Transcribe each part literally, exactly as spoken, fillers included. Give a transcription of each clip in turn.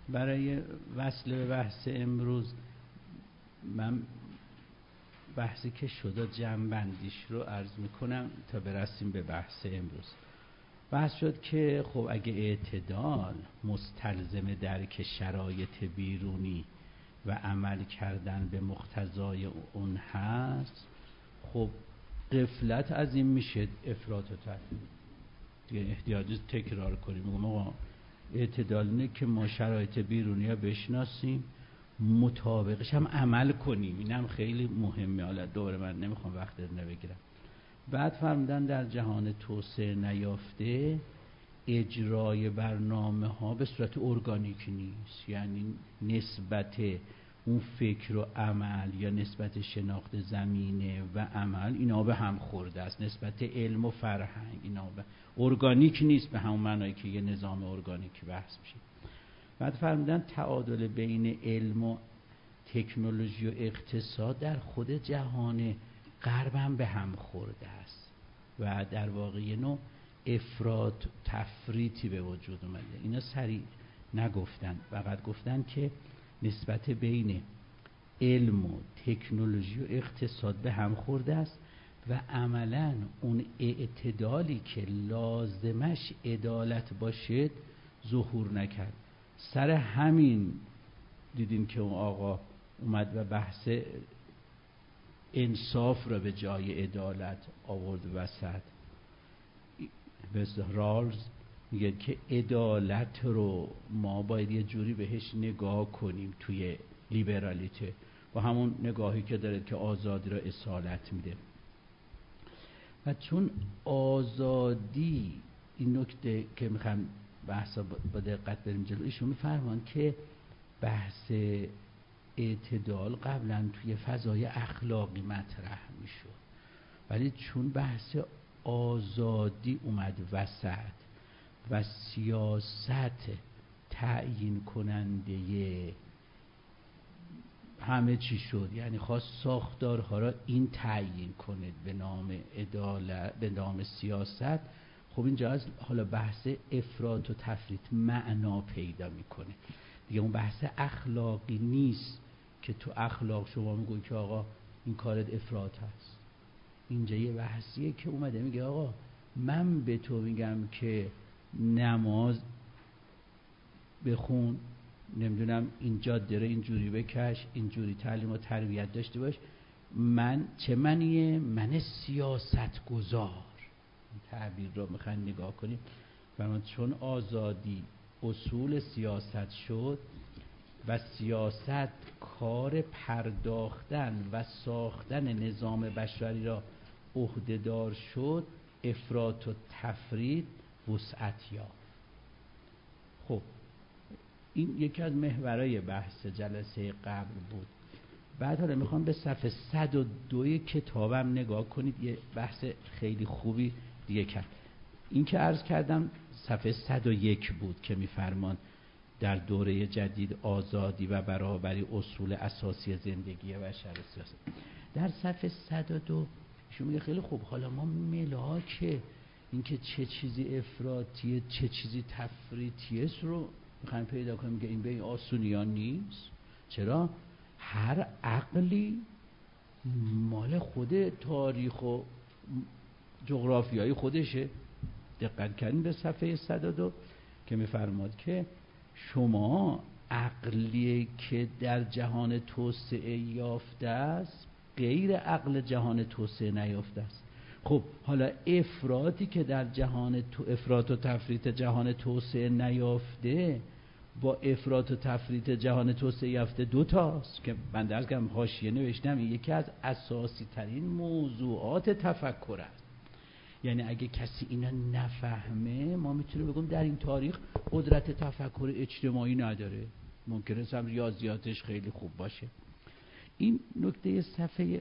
برای وصل به بحث امروز من بحثی که شده جمع‌بندیش رو عرض میکنم تا برسیم به بحث امروز. بحث شد که خب اگه اعتدال مستلزم درک شرایط بیرونی و عمل کردن به مقتضای اون هست، خب غفلت از این میشه افراط و تفریط. دیگه احتیاجی تکرار کنیم. میگم آقا اعتدال اینه که ما شرایط بیرونی ها بشناسیم، مطابقش هم عمل کنیم. اینم خیلی مهمه. حالا دوره من نمیخوام وقت نبگیرم. بعد فرمودن در جهان توسعه نیافته اجرای برنامه ها به صورت ارگانیک نیست، یعنی نسبت اون فکر و عمل یا نسبت شناخت زمینه و عمل اینا به هم خورده است، نسبت علم و فرهنگ اینا به ارگانیک نیست به همون معنایی که یه نظام ارگانیک بحث میشه. بعد فرمودن تعادل بین علم و تکنولوژی و اقتصاد در خود جهان غرب هم به هم خورده است و در واقع یه نوع افراط تفریطی به وجود اومده. اینا سریع نگفتن، فقط گفتن که نسبت بین علم و تکنولوژی و اقتصاد به هم خورده است و عملاً اون اعتدالی که لازمش عدالت باشد ظهور نکرد. سر همین دیدیم که اون آقا اومد و بحث انصاف را به جای عدالت آورد وسط. به رالز میگه که عدالت رو ما باید یه جوری بهش نگاه کنیم توی لیبرالیته، با همون نگاهی که داره که آزادی را اصالت میده. و چون آزادی، این نکته که میخوام بحثا با دقت بریم جلو، ایشون میفرمان که بحث اعتدال قبلا توی فضای اخلاقی مطرح میشد، ولی چون بحث آزادی اومد وسط و سیاست تعیین کننده همه چی شد، یعنی خواست ساختارها را این تعیین کنه به نام عدالت، به نام سیاست، خب اینجا از حالا بحث افراط و تفریط معنا پیدا میکنه. دیگه اون بحث اخلاقی نیست که تو اخلاق شما میگوی که آقا این کارت افراط هست. اینجا یه بحثیه که اومده میگه آقا من به تو میگم که نماز بخون، نمیدونم این جاده رو اینجوری بکش، اینجوری تعلیم و تربیت داشته باش، من چه منیه؟ من سیاست گذار. تعبیر رو میخواین نگاه کنیم. و چون آزادی اصول سیاست شد و سیاست کار پرداختن و ساختن نظام بشری را عهده‌دار شد، افراط و تفریط وسعت یافت. خب این یکی از محورهای بحث جلسه قبل بود. بعد حالا میخوام به صفحه صد و دو کتابم نگاه کنید، یه بحث خیلی خوبی دیگه کرد. این که عرض کردم صفحه صد و یک بود که میفرمان در دوره جدید آزادی و برابری اصول اساسی زندگی بشر سیاست. در صفحه صد و دو شما میگه خیلی خوب، حالا ما ملاک اینکه چه چیزی افراطیه چه چیزی تفریطیه رو میخوایم پیدا کنیم. میگه این به این آسونیان نیست. چرا؟ هر عقلی مال خود تاریخ و جغرافیای خودشه. دقت کردین به صفحه صد و دو که میفرماد که شما عقلی که در جهان توسعه یافته است غیر عقل جهان توسعه نیافته است. خب حالا افراطی که در جهان تو افراط و تفریط جهان توسعه نیافته با افراط و تفریط جهان توسعه یافته دو تاست که من درس کردم حاشیه نوشتم. این یکی از اساسی ترین موضوعات تفکر است. یعنی اگه کسی اینا نفهمه ما میتونیم بگیم در این تاریخ قدرت تفکر اجتماعی نداره. ممکنه هم ریاضیاتش خیلی خوب باشه. این نکته صفحه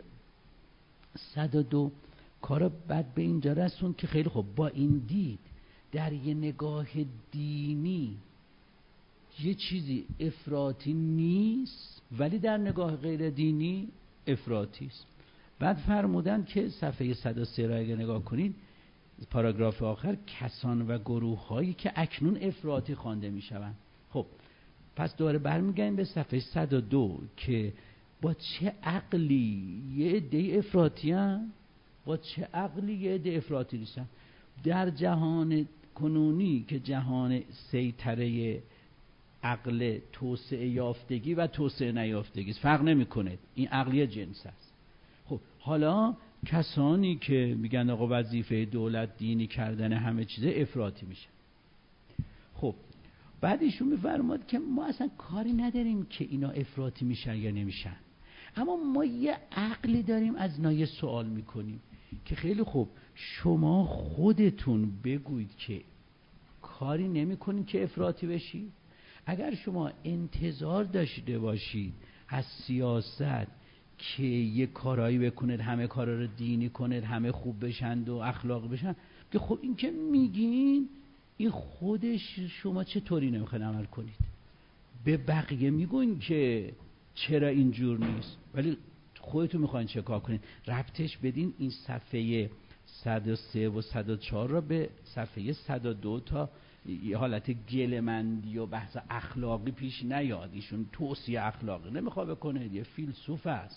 صد و دو کارا بعد به اینجا رسون که خیلی خوب با این دید در یه نگاه دینی یه چیزی افراطی نیست ولی در نگاه غیر دینی افراطی است. بعد فرمودن که صفحه صد و سه را اگه نگاه کنید پاراگراف آخر کسان و گروه هایی که اکنون افراطی خوانده می شوند. خب پس دوباره برمیگردیم به صفحه صد و دو که با چه عقلی یه عده افراطی هستن، با چه عقلی یه عده افراطی نیستن. در جهان کنونی که جهان سیطره عقل توسعه یافتگی و توسعه نیافتگی فرق نمیکنه، این عقلی جنس است. خب حالا کسانی که میگن آقا وظیفه دولت دینی کردن همه چیزه افراطی میشن. خب بعد ایشون میفرماد که ما اصلا کاری نداریم که اینا افراطی میشن یا نمیشن، اما ما یه عقلی داریم از اینا یه سوال میکنیم که خیلی خوب شما خودتون بگویید که کاری نمیکنید که افراطی بشید. اگر شما انتظار داشته باشید از سیاست که یه کارایی بکنید، همه کارا رو دینی کنید، همه خوب بشند و اخلاقی بشن، که خب این که میگین این خودش شما چطوری نمیخواین عمل کنید؟ به بقیه میگوین که چرا اینجور نیست، ولی خودتون میخواین چه کار کنید؟ ربطش بدین این صفحه صد و سه و صد و چهار را به صفحه صد و دو تا یه حالت گلمندی و بحث اخلاقی پیش نیاد. ایشون توصیه اخلاقی نمیخواد بکنه، یه فیلسوف است.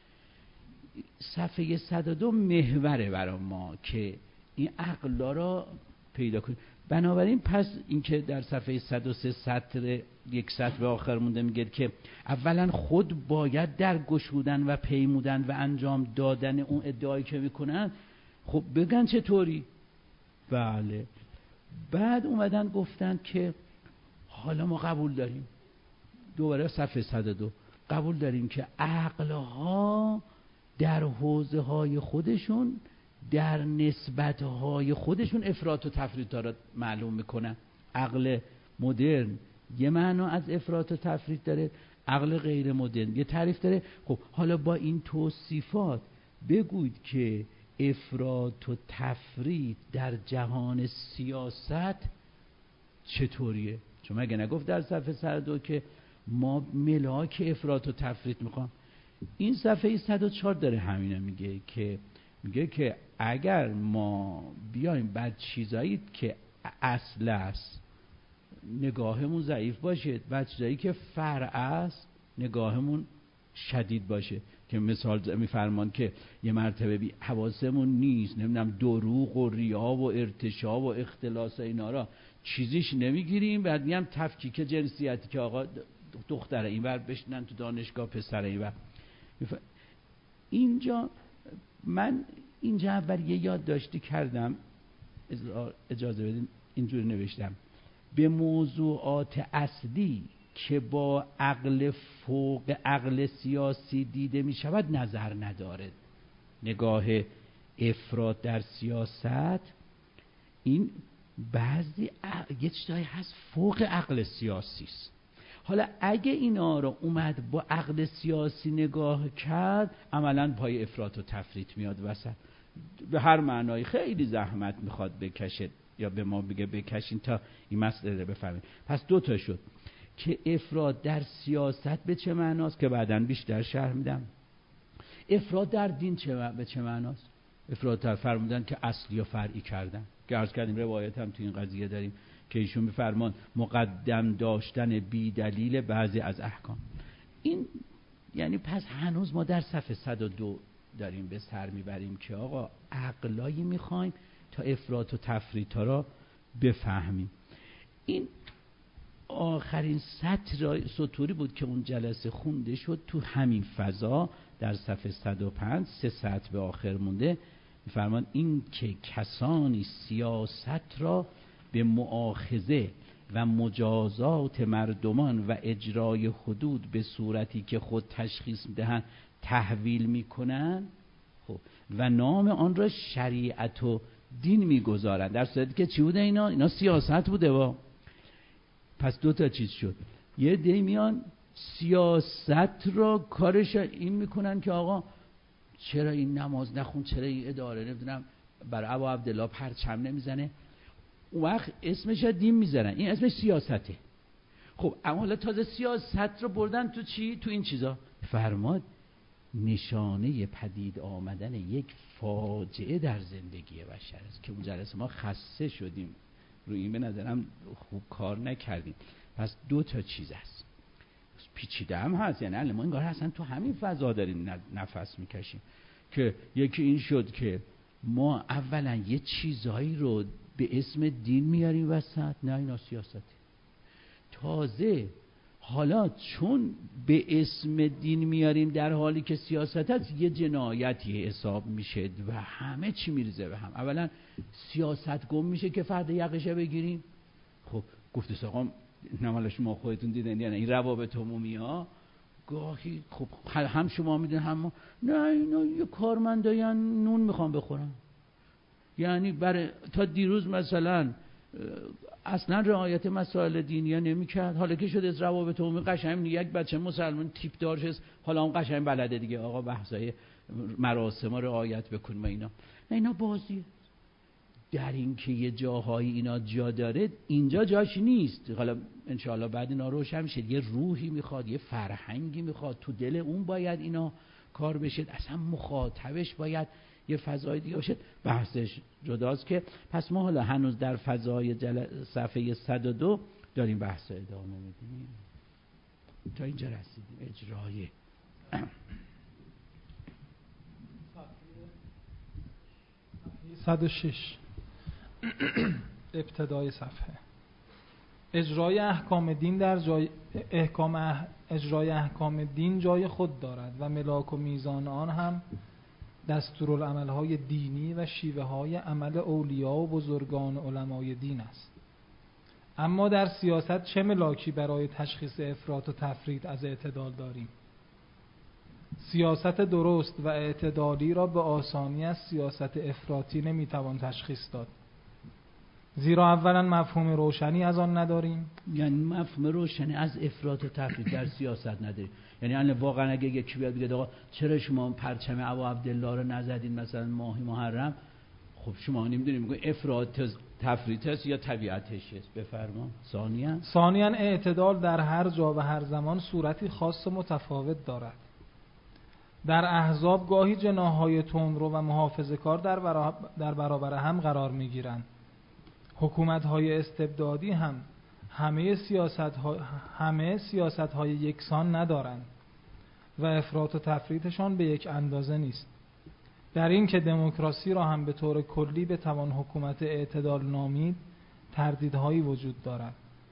صفحه صد و دو محوره برای ما که این عقلا را پیدا کنیم. بنابراین پس اینکه در صفحه صد و سه سطر یک سطر به آخر مونده میگه که اولا خود باید در گشودن و پیمودن و انجام دادن اون ادعایی که میکنن خب بگن چطوری. بله بعد اومدن گفتن که حالا ما قبول داریم، دوباره صفحه صد و دو، قبول داریم که عقلها در حوزه های خودشون در نسبت های خودشون افراط و تفریط را معلوم میکنن. عقل مدرن یه معنا از افراط و تفریط داره، عقل غیر مدرن یه تعریف داره. خب حالا با این توصیفات بگوید که افراط و تفریط در جهان سیاست چطوریه؟ چون مگه نگفت در صفحه صد و دو که ما ملاک افراط و تفریط میخوام؟ این صفحه صد و چهار داره همینه میگه که میگه که اگر ما بیایم بر چیزایی که اصل است نگاهمون ضعیف باشه، بر چیزایی که فرع است نگاهمون شدید باشه. که مثال میفرمان که یه مرتبه بی حواسمون نیست، نمیدونم دروغ و ریا و ارتشا و اختلاس اینا را چیزیش نمیگیریم، بعد میگم تفکیک جنسیتی که آقا دختره اینور بشنن تو دانشگاه پسره اینور. اینجا من اینجا اول یه یادداشتی کردم، اجازه بدین اینجوری نوشتم: به موضوعات اصلی که با عقل فوق عقل سیاسی دیده می شود نظر ندارد. نگاه افراط در سیاست این بعضی یه چیزایی هست فوق عقل سیاسی است. حالا اگه اینا رو اومد با عقل سیاسی نگاه کرد عملاً پای افراط و تفریط میاد وسط. به هر معنایی خیلی زحمت میخواد بکشه یا به ما بگه بکشین تا این مسئله رو بفهمید. پس دو تا شد که افراط در سیاست به چه معناست که بعداً بیشتر شرح میدم. افراط در دین چه به چه معناست؟ افراط در فرمودن که اصلی و فرعی کردن. که عرض کردیم روایت هم تو این قضیه داریم که ایشون میفرمان مقدم داشتن بی دلیل بعضی از احکام. این یعنی پس هنوز ما در صفحه صد و دو داریم به سر میبریم که آقا عقلایی میخوایم تا افراط و تفریط را بفهمیم. این آخرین سطر سطوری بود که اون جلسه خونده شد تو همین فضا در صفحه صد و پنج، سه سطر به آخر مونده. میفرمان این که کسانی سیاست را به مؤاخذه و مجازات مردمان و اجرای حدود به صورتی که خود تشخیص میدهند تحویل میکنن خب و نام آن را شریعت و دین میگذارند، در صورتی که چی بوده اینا؟ اینا سیاست بوده. با پس دو تا چیز شد. یه دی میان سیاست را کارش این میکنن که آقا چرا این نماز نخون، چرا این اداره نمیدونم برای ابا عبدالله پرچم نمیزنه، اون وقت اسمش دین میذارن، این اسمش سیاسته. خب اما حالا تازه سیاست رو بردن تو چی؟ تو این چیزا. فرماد نشانه پدید آمدن یک فاجعه در زندگی بشر است که اون جلسه ما خسته شدیم روی این، به نظرم خوب کار نکردیم. پس دو تا چیز است. پیچیده هم هست. یعنی ما انگار اصلا تو همین فضا داریم نفس میکشیم که یکی این شد که ما اولا یه چیزایی رو به اسم دین میاریم وسط، نه اینا سیاسته. تازه حالا چون به اسم دین میاریم در حالی که سیاست هست، یه جنایتی حساب میشه و همه چی میریزه به هم. اولا سیاست گم میشه که فرد یقشه بگیریم. خب گفت آقا نمالا شما خودتون دیدن یعنی این روابط عمومی ها گاهی خب هم شما میدونن هم ما، نه اینا یه کارمنداین نون میخوام بخورم. یعنی برای تا دیروز مثلا اصلا رعایت مسائل دینی نمی‌کرد، حالا که شده از روابط عمومی قشنگ یک بچه مسلمان تیپ دار شد، حالا اون قشنگ بلده دیگه آقا بحثای مراسم ها رعایت بکنیم اینا. نه اینا بازیه. در این که یه جاهایی اینا جا داره، اینجا جاش نیست. حالا انشاءالله بعد اینا روشن میشه. یه روحی میخواد، یه فرهنگی میخواد، تو دل اون باید اینا کار بشه، اصلا مخاطبش باید یه فضای دیگه باشه. بحثش جداست که پس ما حالا هنوز در فضای جل... صفحه صد و دو داریم بحث ادامه میدیم. تا اینجا رسیدیم. اجرای صد و شش ابتدای صفحه. اجرای احکام دین در جای احکام اح... اجرای احکام دین جای خود دارد و ملاک و میزان آن هم دستورالعمل‌های دینی و شیوه‌های عمل اولیا و بزرگان علمای دین است. اما در سیاست چه ملاکی برای تشخیص افراط و تفرید از اعتدال داریم؟ سیاست درست و اعتدالی را به آسانی از سیاست افراطی نمیتوان تشخیص داد، زیرا اولا مفهوم روشنی از آن نداریم. یعنی مفهوم روشنی از افراط و تفرید در سیاست نداریم. یعنی الان واقعا اگه یکی بیاد بگه آقا چرا شما پرچم ابا عبدالله رو نزدین مثلا ماه محرم، خب شما نمیدونید میگه افراط تفرید است یا طبیعتش است. بفرما. ثانیاً ثانیاً اعتدال در هر جا و هر زمان صورتی خاص و متفاوت دارد. در احزاب گاهی جناح‌های تندرو و محافظه‌کار در برابر در برابر هم قرار می‌گیرند. حکومت‌های استبدادی هم همه سیاست‌ها همه سیاست‌های یکسان ندارند و افراط و تفریطشان به یک اندازه نیست. در این که دموکراسی را هم به طور کلی به توان حکومت اعتدال نامید، تردیدهایی وجود دارد.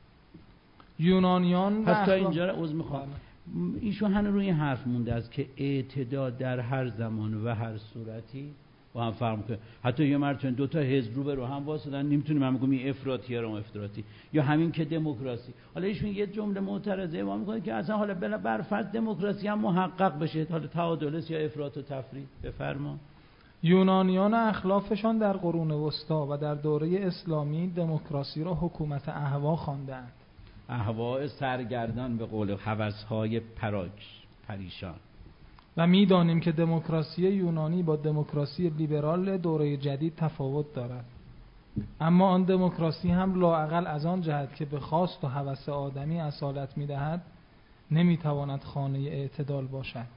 یونانیان پس تا اینجا عذر می‌خوام، ایشون هنوز روی حرف مونده است که اعتدال در هر زمان و هر صورتی با هم فرق می‌کنه. حتی یه مرتبه دو تا حزب رو به رو هم واسطن، نمیتونیم هم بگیم این افراطیه رو افراطی، یا همین که دموکراسی. حالا ایشون یه جمله معترضه ما می‌کنه که اصلا حالا بر فرض دموکراسی هم محقق بشه، حالا تعادل است یا افراط و تفرید. بفرما. یونانیان و اخلافشان در قرون وسطا و در دوره اسلامی دموکراسی را حکومت اهوا خواندند. اهواء سرگردان به قول هوس‌های پراک پریشان. و می‌دانیم که دموکراسی یونانی با دموکراسی لیبرال دوره جدید تفاوت دارد. اما آن دموکراسی هم لااقل از آن جهت که به خواست و هوس آدمی اصالت می‌دهد، نمی‌تواند خانه اعتدال باشد.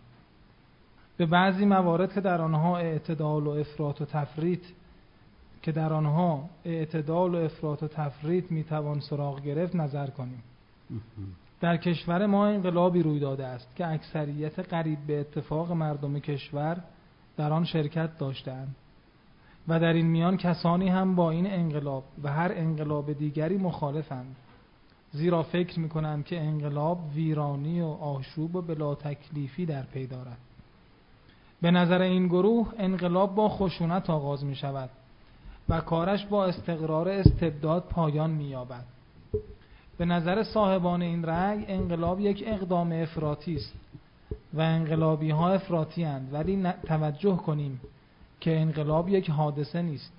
به بعضی موارد که در آنها اعتدال و افراط و تفریط که در آنها اعتدال و افراط و تفریط میتوان سراغ گرفت نظر کنیم. در کشور ما انقلابی روی داده است که اکثریت قریب به اتفاق مردم کشور در آن شرکت داشتند و در این میان کسانی هم با این انقلاب و هر انقلاب دیگری مخالفند، زیرا فکر میکنند که انقلاب ویرانی و آشوب و بلا تکلیفی در پی دارد. به نظر این گروه انقلاب با خشونت آغاز می شود و کارش با استقرار استبداد پایان می یابد. به نظر صاحبان این رأی انقلاب یک اقدام افراطی است و انقلابی ها افراطی اند، ولی توجه کنیم که انقلاب یک حادثه نیست.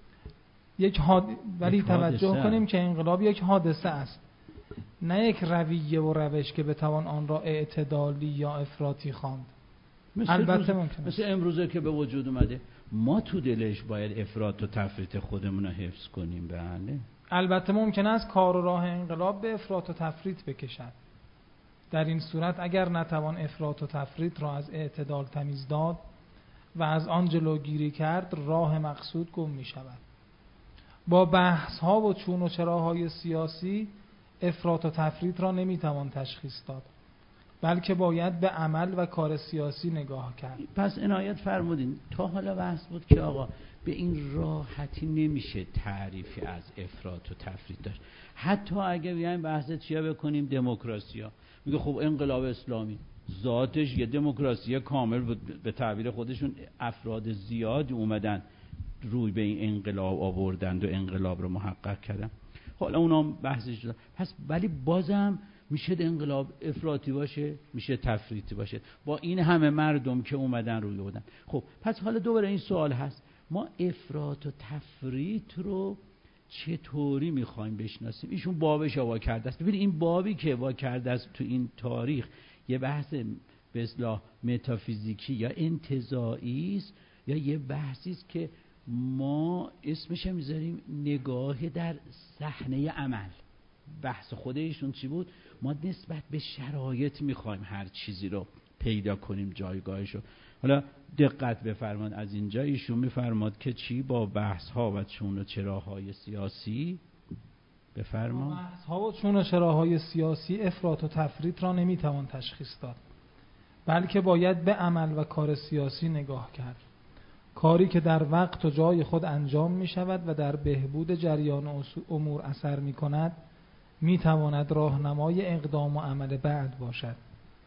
یک حاد... ولی یک توجه حادثه. کنیم که انقلاب یک حادثه است، نه یک رویه و روش که بتوان آن را اعتدالی یا افراطی خواند. البته ممکنه مثل امروزه که به وجود اومده، ما تو دلش باید افراط و تفریط خودمون رو حفظ کنیم. بله البته ممکن است کار و راه انقلاب به افراط و تفریط بکشد. در این صورت اگر نتوان افراط و تفریط را از اعتدال تمیز داد و از آن جلوگیری کرد، راه مقصود گم می شود. با بحث ها و چون و چراهای سیاسی افراط و تفریط را نمی توان تشخیص داد. بلکه باید به عمل و کار سیاسی نگاه کرد. پس عنایت فرمودین تا حالا بحث بود که آقا به این راحتی نمیشه تعریفی از افراط و تفرید داشت. حتی اگه بیایم بحث چیا بکنیم، دموکراسیا، میگه خب انقلاب اسلامی ذاتش یه دموکراسی کامل بود، به تعبیر خودشون افراد زیادی اومدن روی به این انقلاب آوردند و انقلاب رو محقق کردن. حالا اونام بحثش شد. پس ولی بازم میشه انقلاب افراطی باشه، میشه تفریطی باشه با این همه مردم که اومدن روی بودن. خب پس حالا دوباره این سوال هست، ما افراط و تفریط رو چطوری میخوایم بشناسیم؟ ایشون بابش وا کرده است. ببینید این بابی که وا کرده است تو این تاریخ یه بحث به اصطلاح متافیزیکی یا انتزاعی است یا یه بحثی است که ما اسمش میذاریم نگاه در صحنه عمل. بحث خود ایشون چی بود؟ ما نسبت به شرایط میخوایم هر چیزی رو پیدا کنیم جایگاهش رو. حالا دقت بفرمایید، از اینجا ایشون میفرماد که چی؟ با بحث ها و چون و چراهای سیاسی بفرمایید. بحث ها و چون و چراهای سیاسی افراط و تفریط را نمیتوان تشخیص داد، بلکه باید به عمل و کار سیاسی نگاه کرد. کاری که در وقت و جای خود انجام می شود و در بهبود جریان امور اثر می کند می تواند راهنمای اقدام و عمل بعد باشد.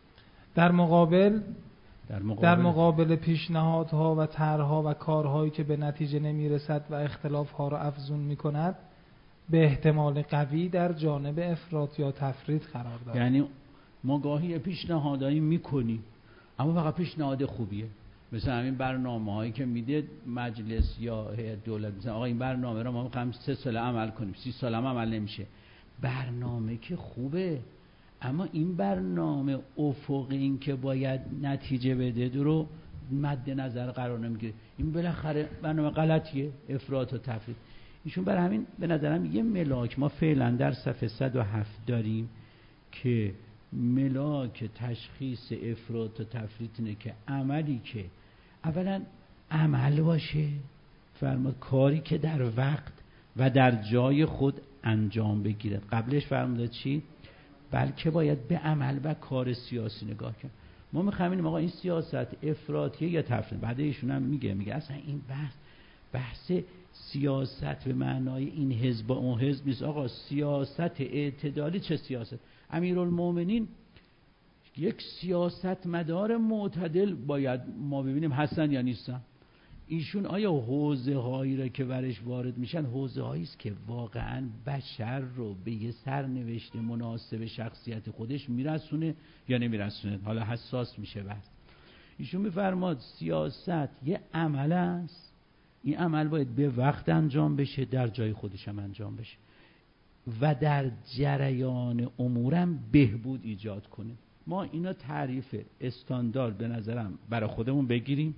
در مقابل در مقابل, در مقابل پیشنهادها و طرحها و کارهایی که به نتیجه نمی رسد و اختلافها را افزون می کند به احتمال قوی در جانب افراط یا تفریط قرار دارد. یعنی ما گاهی پیشنهادایی می کنیم اما فقط پیشنهاد خوبیه، مثل همین برنامه هایی که میده مجلس یا هیئت دولت، مثلا آقا این برنامه رو ما میخوایم سه سال عمل کنیم، سی سال هم عمل نمیشه. برنامه که خوبه اما این برنامه افق این که باید نتیجه بده رو مد نظر قرار نمیگیره. این بالاخره برنامه غلطیه، افراط و تفرید. ایشون برای همین به نظرم یه ملاک ما فعلا در صفحه صد و هفت داریم که ملاک تشخیص افراط و تفرید اینه که عملی که اولا عمل باشه، فرمود کاری که در وقت و در جای خود انجام بگیرد. قبلش فرموده چی؟ بلکه باید به عمل و کار سیاسی نگاه کنیم. ما می‌خوایم آقا این سیاست افراطیه یا تفرید؟ بعد ایشون هم میگه میگه اصلا این بحث بحث سیاست به معنای این حزب و اون حزب نیست. آقا سیاست اعتدالی چه سیاست؟ امیرالمومنین یک سیاست مدار معتدل باید ما ببینیم هستن یا نیستن. ایشون آیا حوزه هایی را که برش وارد میشن حوزه هایی است که واقعا بشر رو به یه سرنوشت مناسب شخصیت خودش میرسونه یا نمیرسونه؟ حالا حساس میشه بحث. ایشون میفرماد سیاست یه عمل است، این عمل باید به وقت انجام بشه، در جای خودش هم انجام بشه و در جریان امورم بهبود ایجاد کنه. ما اینا تعریف استاندارد به نظرم برای خودمون بگیریم.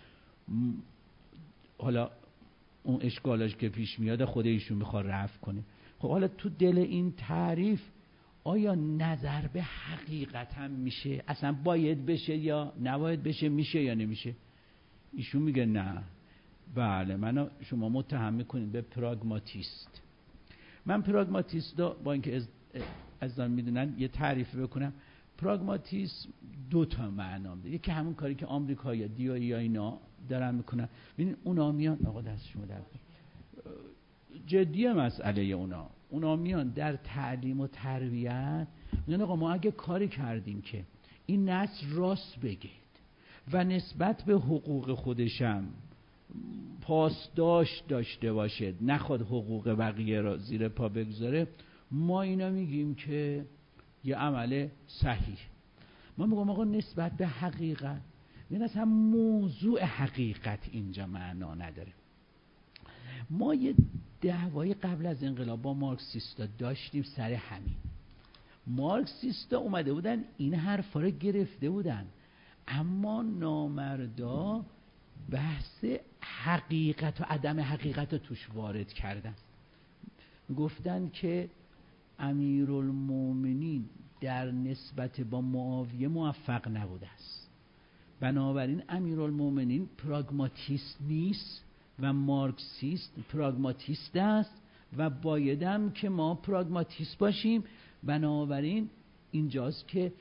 حالا اون اشکالاش که پیش میاد خود ایشون میخواد رفع کنه. خب حالا تو دل این تعریف آیا نظر به حقیقت هم میشه؟ اصلا باید بشه یا نباید بشه؟ میشه یا نمیشه؟ ایشون میگه نه. بله منو شما متهم میکنید به پراگماتیست. من پراگماتیست با اینکه از از آن میدونن یه تعریف بکنم. پراگماتیسم دو تا معنا داره. یکی همون کاری که آمریکایی‌ها دیایی یا اینا دارن میکنن. ببین اونا میان آقا دست شما در جدیه مسئله اونا. اونا میان در تعلیم و تربیت میگن آقا ما اگه کاری کردیم که این نسل راست بگید و نسبت به حقوق خودشم پاسداشت داشته باشه، نخواد حقوق بقیه را زیر پا بگذاره، ما اینا میگیم که یه عمل صحیح. ما میگم آقا نسبت به حقیقت، این اصلا موضوع حقیقت اینجا معنا نداره. ما یه دعوای قبل از انقلاب با مارکسیستا داشتیم سر همین. مارکسیستا اومده بودن این حرفا رو گرفته بودن، اما نامردا بحث حقیقت و عدم حقیقت رو توش وارد کردن. گفتن که امیرالمومنین در نسبت با معاویه موفق نبوده است، بنابراین امیرالمومنین پراگماتیست نیست و مارکسیست پراگماتیست است و بایدم که ما پراگماتیست باشیم. بنابراین اینجاست که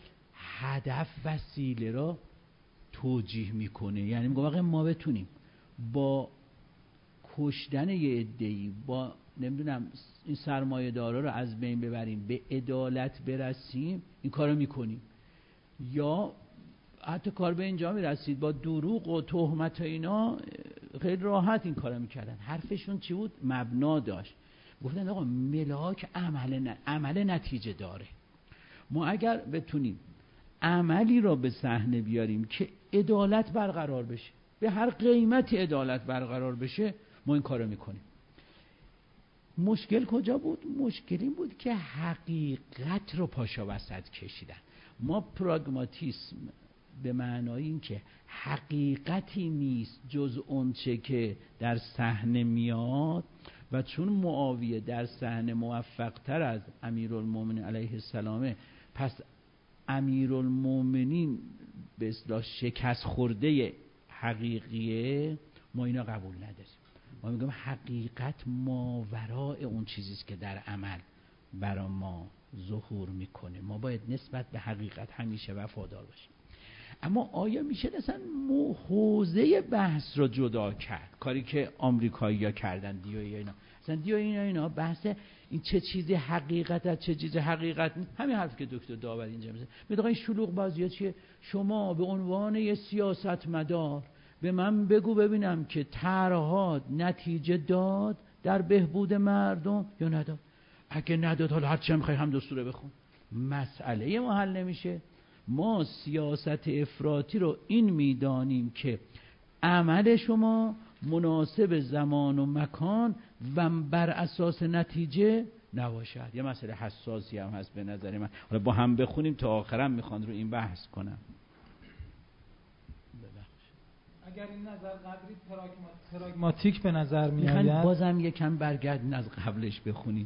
هدف وسیله را توجیه میکنه. یعنی میگه واقعا ما بتونیم با کشتن یه عده‌ای، با نمیدونم این سرمایه دارا رو از بین ببریم، به عدالت برسیم، این کارو میکنیم. یا حتی کار به اینجا میرسید با دروغ و تهمت و اینا خیلی راحت این کارو میکردن. حرفشون چی بود؟ مبنا داشت. گفتن آقا ملاک عمل ن... عمل نتیجه داره. ما اگر بتونیم عملی را به صحنه بیاریم که عدالت برقرار بشه، به هر قیمتی عدالت برقرار بشه، ما این کارو میکنیم. مشکل کجا بود؟ مشکل این بود که حقیقت رو پاشا وسط کشیدن. ما پراگماتیسم به معنای این که حقیقتی نیست جز اونچه که در صحنه میاد، و چون معاویه در صحنه موفق تر از امیرالمومنین علیه السلامه، پس امیرالمومنین به اصطلاح شکست خورده حقیقیه، ما اینا قبول نداریم. ما میگم حقیقت ماورای اون چیزیست که در عمل برای ما ظهور میکنه. ما باید نسبت به حقیقت همیشه وفادار باشیم. اما آیا میشه مثلا حوزه بحث رو جدا کرد؟ کاری که آمریکایی‌ها کردن، دیوی اینا، مثلا دیوی اینا اینا بحث این چه چیزی حقیقت است، چه چیزی حقیقت نیست. همین حرفی که دکتر داور اینجا میزنه، میگه این شلوغ بازی‌ها چیه؟ شما به عنوان یه سیاستمدار به من بگو ببینم که طرح‌ها نتیجه داد در بهبود مردم یا نداد. اگه نداد حالا هر چی می‌خوای هم دستوره بخون. مسئله ما حل نمیشه. ما سیاست افراطی رو این میدانیم که عمل شما مناسب زمان و مکان و بر اساس نتیجه نباشد. یه مسئله حساسی هم هست به نظر من. حالا با هم بخونیم تا آخرم میخوان رو این بحث کنم. اگر این نظر قدری پراگماتیک به نظر می آید، بازم یکم برگردین از قبلش بخونید.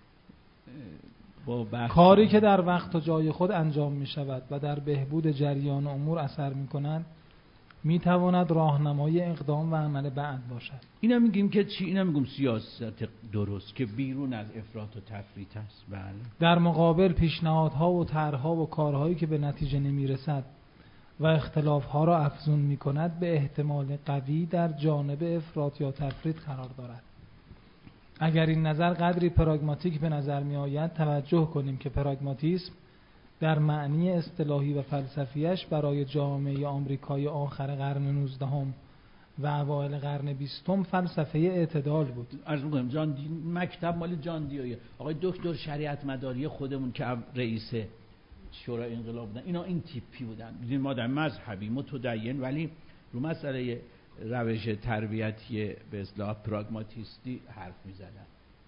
کاری که در وقت و جای خود انجام می شود و در بهبود جریان امور اثر می کند، می تواند راهنمای اقدام و عمل بعد باشد. اینا میگیم که چی؟ اینا میگم سیاست درست که بیرون از افراط و تفریط است. بله. در مقابل پیشنهادها و طرحها و کارهایی که به نتیجه نمی رسد و اختلافها را افزون می کند، به احتمال قوی در جانب افراط یا تفریط قرار دارد. اگر این نظر قدری پراگماتیک به نظر می آید، توجه کنیم که پراگماتیسم در معنی اصطلاحی و فلسفیش برای جامعه آمریکای آخر قرن نوزدهم و اوایل قرن بیستم فلسفه اعتدال بود. عرض می‌کنم جان دی مکتب مال جان دیویه، آقای دکتر شریعت مداری خودمون که رئیس شورای انقلاب بودن، اینا این تیپی بودن. دیدین ما در مذهبی متدین ولی رو مسئله روش تربیتی به اصطلاح پراگماتیستی حرف می‌زدن.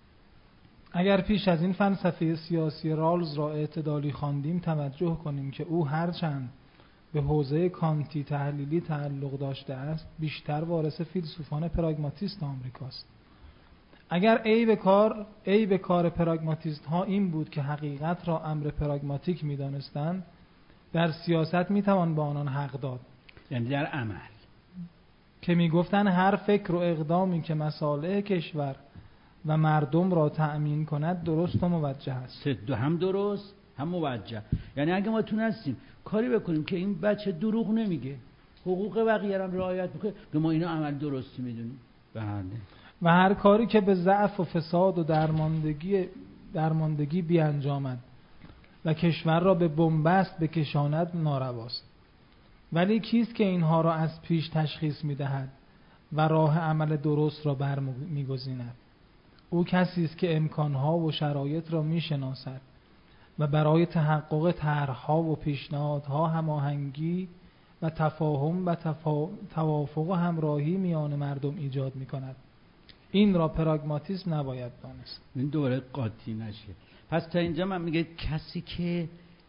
اگر پیش از این فلسفه سیاسی رالز را اعتدالی خواندیم، توجه کنیم که او هرچند به حوزه کانتی تحلیلی تعلق داشته است، بیشتر وارث فیلسوفان پراگماتیست آمریکاست. اگر عیب کار عیب کار پراگماتیست ها این بود که حقیقت را امر پراگماتیک می‌دانستند، در سیاست می‌توان به آنان حق داد. یعنی در عمل که می‌گفتند هر فکر و اقدامی که مصالح کشور و مردم را تأمین کند درست و موجه است. دو هم درست هم موجه. یعنی اگه ما تونستیم کاری بکنیم که این بچه دروغ نمیگه، حقوق بقیه را رعایت میکنه، که ما اینا عمل درستی میدونیم. بله. و هر کاری که به ضعف و فساد و درماندگی درماندگی بیانجامد و کشور را به بنبست بکشاند نارواست. ولی کیست که اینها را از پیش تشخیص میدهد و راه عمل درست را برمیگزیند؟ او کسی است که امکانها و شرایط را میشناسد و برای تحقق طرح‌ها و پیشنهادها هماهنگی و تفاهم و تفا... توافق و همراهی میان مردم ایجاد میکند. این را پراگماتیسم نباید دانست. این دوباره قاطی نشه. پس تا اینجا من میگه کسی که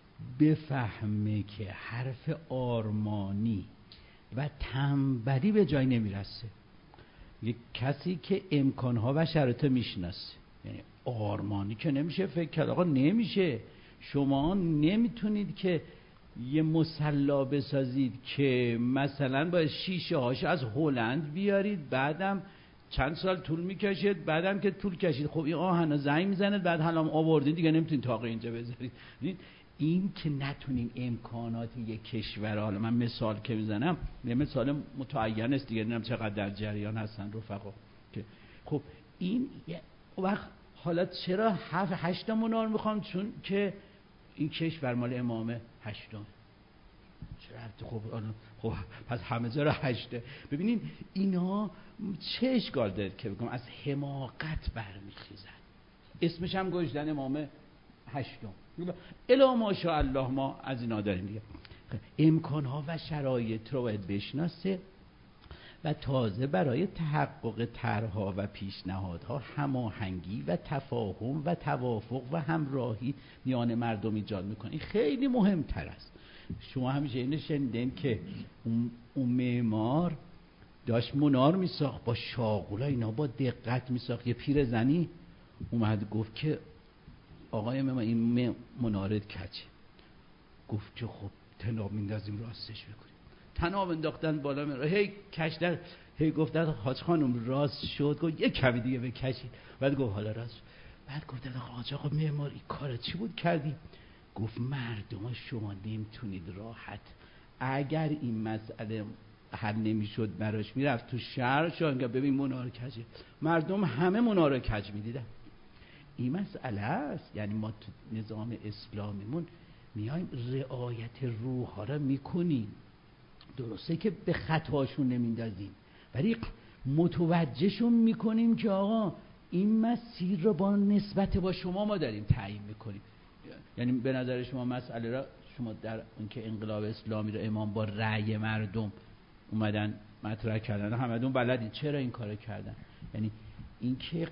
بفهمه که حرف آرمانی و تنبلی به جای نمیرسه، یک کسی که امکانها و شرایط میشناسه، یعنی آرمانی که نمیشه فکر کرد. آقا نمیشه، شما نمیتونید که یه مصلا بسازید که مثلا با شیشه هاش از هلند بیارید، بعدم چند سال طول میکشید، بعدم که طول کشید خب این آهن زنگ میزنه، بعد حالا آوردین دیگه نمیتونید تاق اینجا بذارید. این که نتونیم امکانات یک کشور، حالا من مثال که میزنم یه مثال متعین است دیگه، نمیدونم چقدر در جریان هستن رفقا که خب این وقت حالا چرا هفت هشت منار میخوام؟ چون که این کشور مال امام هشتم. چرا؟ خب خب پس همه جا را هشته. ببینین اینا چه اشکال داره که بگم از حماقت برمیخیزن. اسمش هم گذاشتن امام هشتم. الا ماشاءالله ما از اینا داریم دیگه. امکانها و شرایط رو باید بشناسه و تازه برای تحقق طرح‌ها و پیشنهادها هماهنگی و تفاهم و توافق و همراهی میان مردم ایجاد میکنه. این خیلی مهمتر است. شما همیشه اینو شنیدین که اون, اون معمار داشت منار میساخت با شاغولا اینا با دقت میساخت. یه پیر زنی اومد گفت که آقای معمار این منارت کجه؟ گفت که خب تناب میندازیم راستش بکنیم. تناب انداختن بالا من هی کشتن، هی گفتن حاج خانم راست شد. گفت یک کمی دیگه بکشید. بعد گفت حالا راست. بعد گفتن حاج آقا معمار این کار چی بود کردی؟ گفت مردم شما نمیتونید راحت، اگر این مسئله حل نمیشد براش میرفت تو شهر شان که ببین منار کجه. مردم همه منار کج میدیدن. این مسئله است. یعنی ما تو نظام اسلامیمون میایم رعایت روح ها را میکنیم. درسته که به خطاشون نمیندازیم ولی متوجهشون میکنیم که آقا این مسیر رو با نسبت با شما ما داریم تعیین میکنیم. یعنی به نظر شما مسئله را شما در اون که انقلاب اسلامی رو امام با رأی مردم اومدن مطرح کردن همدون بلدین چرا این کارو کردن؟ یعنی این که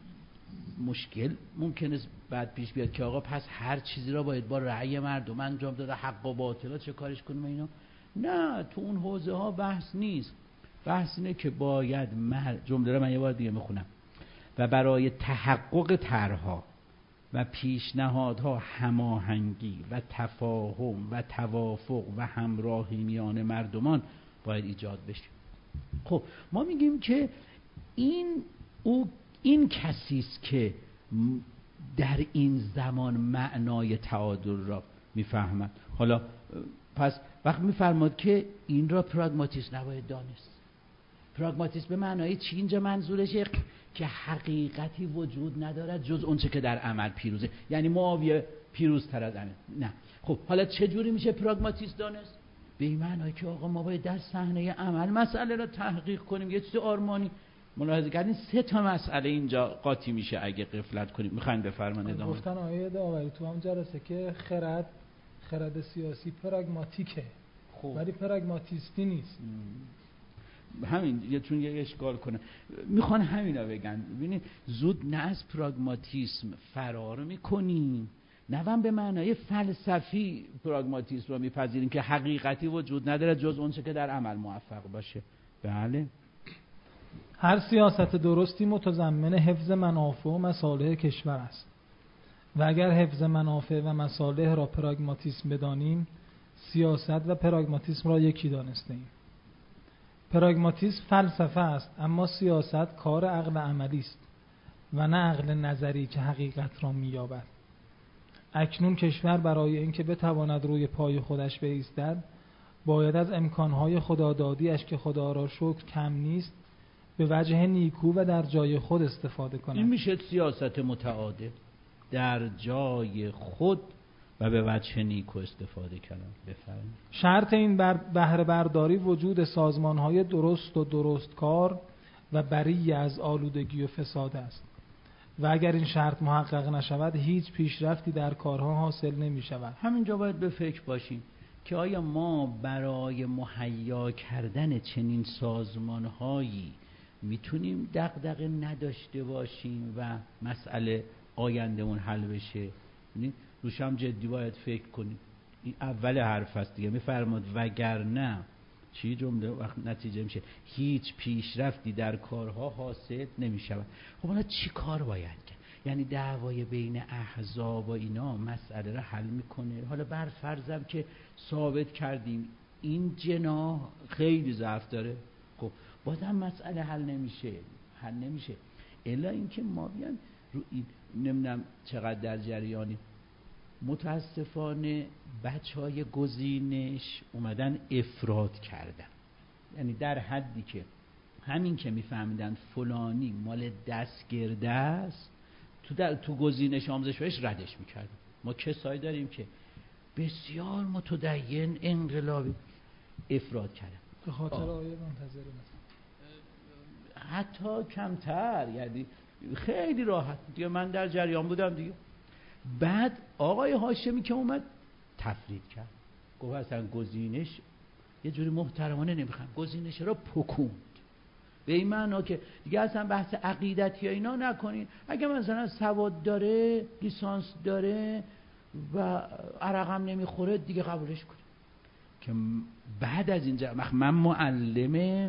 مشکل ممکنه بعد پیش بیاد که آقا پس هر چیزی را باید با رأی مردم انجام داده، حق و باطل چه کارش کنیم اینا؟ نه، تو اون حوزه ها بحث نیست. بحث اینه که باید مر... جمله را من یه بار دیگه میخونم. و برای تحقق طرح‌ها و پیشنهادها هماهنگی و تفاهم و توافق و همراهی میان مردمان باید ایجاد بشه. خب ما میگیم که این او این کسی است که در این زمان معنای تعادل را میفهمد. حالا پس وقت میفرماد که این را پراگماتیسم نباید دانست. پراگماتیسم به معنای چی اینجا منظورشه؟ که حقیقتی وجود ندارد جز اونچه که در عمل پیروزه. یعنی معاویه پیروزتر از عمل. نه. خب حالا چه جوری میشه پراگماتیسم دانست؟ به این معنای که آقا ما باید در صحنه عمل مسئله را تحقیق کنیم. یه چیز آرمانی ملاحظه کردین سه تا مسئله اینجا قاطی میشه اگه غفلت کنیم. میخواین بفرمایید ادامه. گفتن آیه داوری تو هم جلسه که خرد خرد سیاسی پراگماتیکه. خب ولی پراگماتیستی نیست. همین یه چون یه اشکال کنه میخوان همینا بگن. ببینید زود نه از پراگماتیسم فرار میکنیم، نه هم به معنای فلسفی پراگماتیسم رو میپذیریم که حقیقتی وجود نداره جز اون چه که در عمل موفق باشه. بله. هر سیاست درستی متضمن حفظ منافع و مصالح کشور است و اگر حفظ منافع و مصالح را پراگماتیسم بدانیم، سیاست و پراگماتیسم را یکی دانستیم. پراگماتیسم فلسفه است، اما سیاست کار عقل عملی است و نه عقل نظری که حقیقت را می‌یابد. اکنون کشور برای اینکه بتواند روی پای خودش بایستد، باید از امکانهای خدادادی‌اش که خدا را شکر کم نیست، به وجه نیکو و در جای خود استفاده کند. این میشه سیاست متعادل، در جای خود و به وجه نیکو استفاده کردن. بفرمایید. شرط این بر بهره برداری وجود سازمان‌های درست و درست کار و بری از آلودگی و فساد است و اگر این شرط محقق نشود هیچ پیشرفتی در کارها حاصل نمی شود. همینجا باید به فکر باشیم که آیا ما برای مهیا کردن چنین سازمان‌هایی میتونیم دغدغه نداشته باشیم و مسئله آیندهمون حل بشه؟ روش هم جدی باید فکر کنیم. این اول حرف است دیگه. میفرماد وگرنه چی جمله وقت نتیجه میشه هیچ پیشرفتی در کارها حاصل نمیشود. خب حالا چی کار باید کرد؟ یعنی دعوای بین احزاب و اینا مسئله را حل میکنه؟ حالا بر فرضم که ثابت کردیم این جناح خیلی ضعف داره، خب بازم مسئله حل نمیشه. حل نمیشه الا اینکه ما بیان رو این نمیدونم چقدر در جریانی متاسفانه بچه های گزینش اومدن افراط کردن، یعنی در حدی که همین که میفهمیدن فلانی مال دستگرده است تو در تو گزینش آموزش بهش ردش میکردن. ما کسایی داریم که بسیار متدین انقلابی افراط کردن به خاطر آیه منتظر مثلا، حتی کمتر، یعنی خیلی راحت دیگه من در جریان بودم دیگه. بعد آقای هاشمی که اومد تفرید کرد، گفت اصلا گزینش یه جوری محترمانه نمیخوام، گزینش را پکوند، به این معنا که دیگه اصلا بحث عقیدتی یا اینا نکنین، اگه مثلا سواد داره، لیسانس داره و عرقم نمیخوره دیگه قبولش کنید. که بعد از اینجا من معلم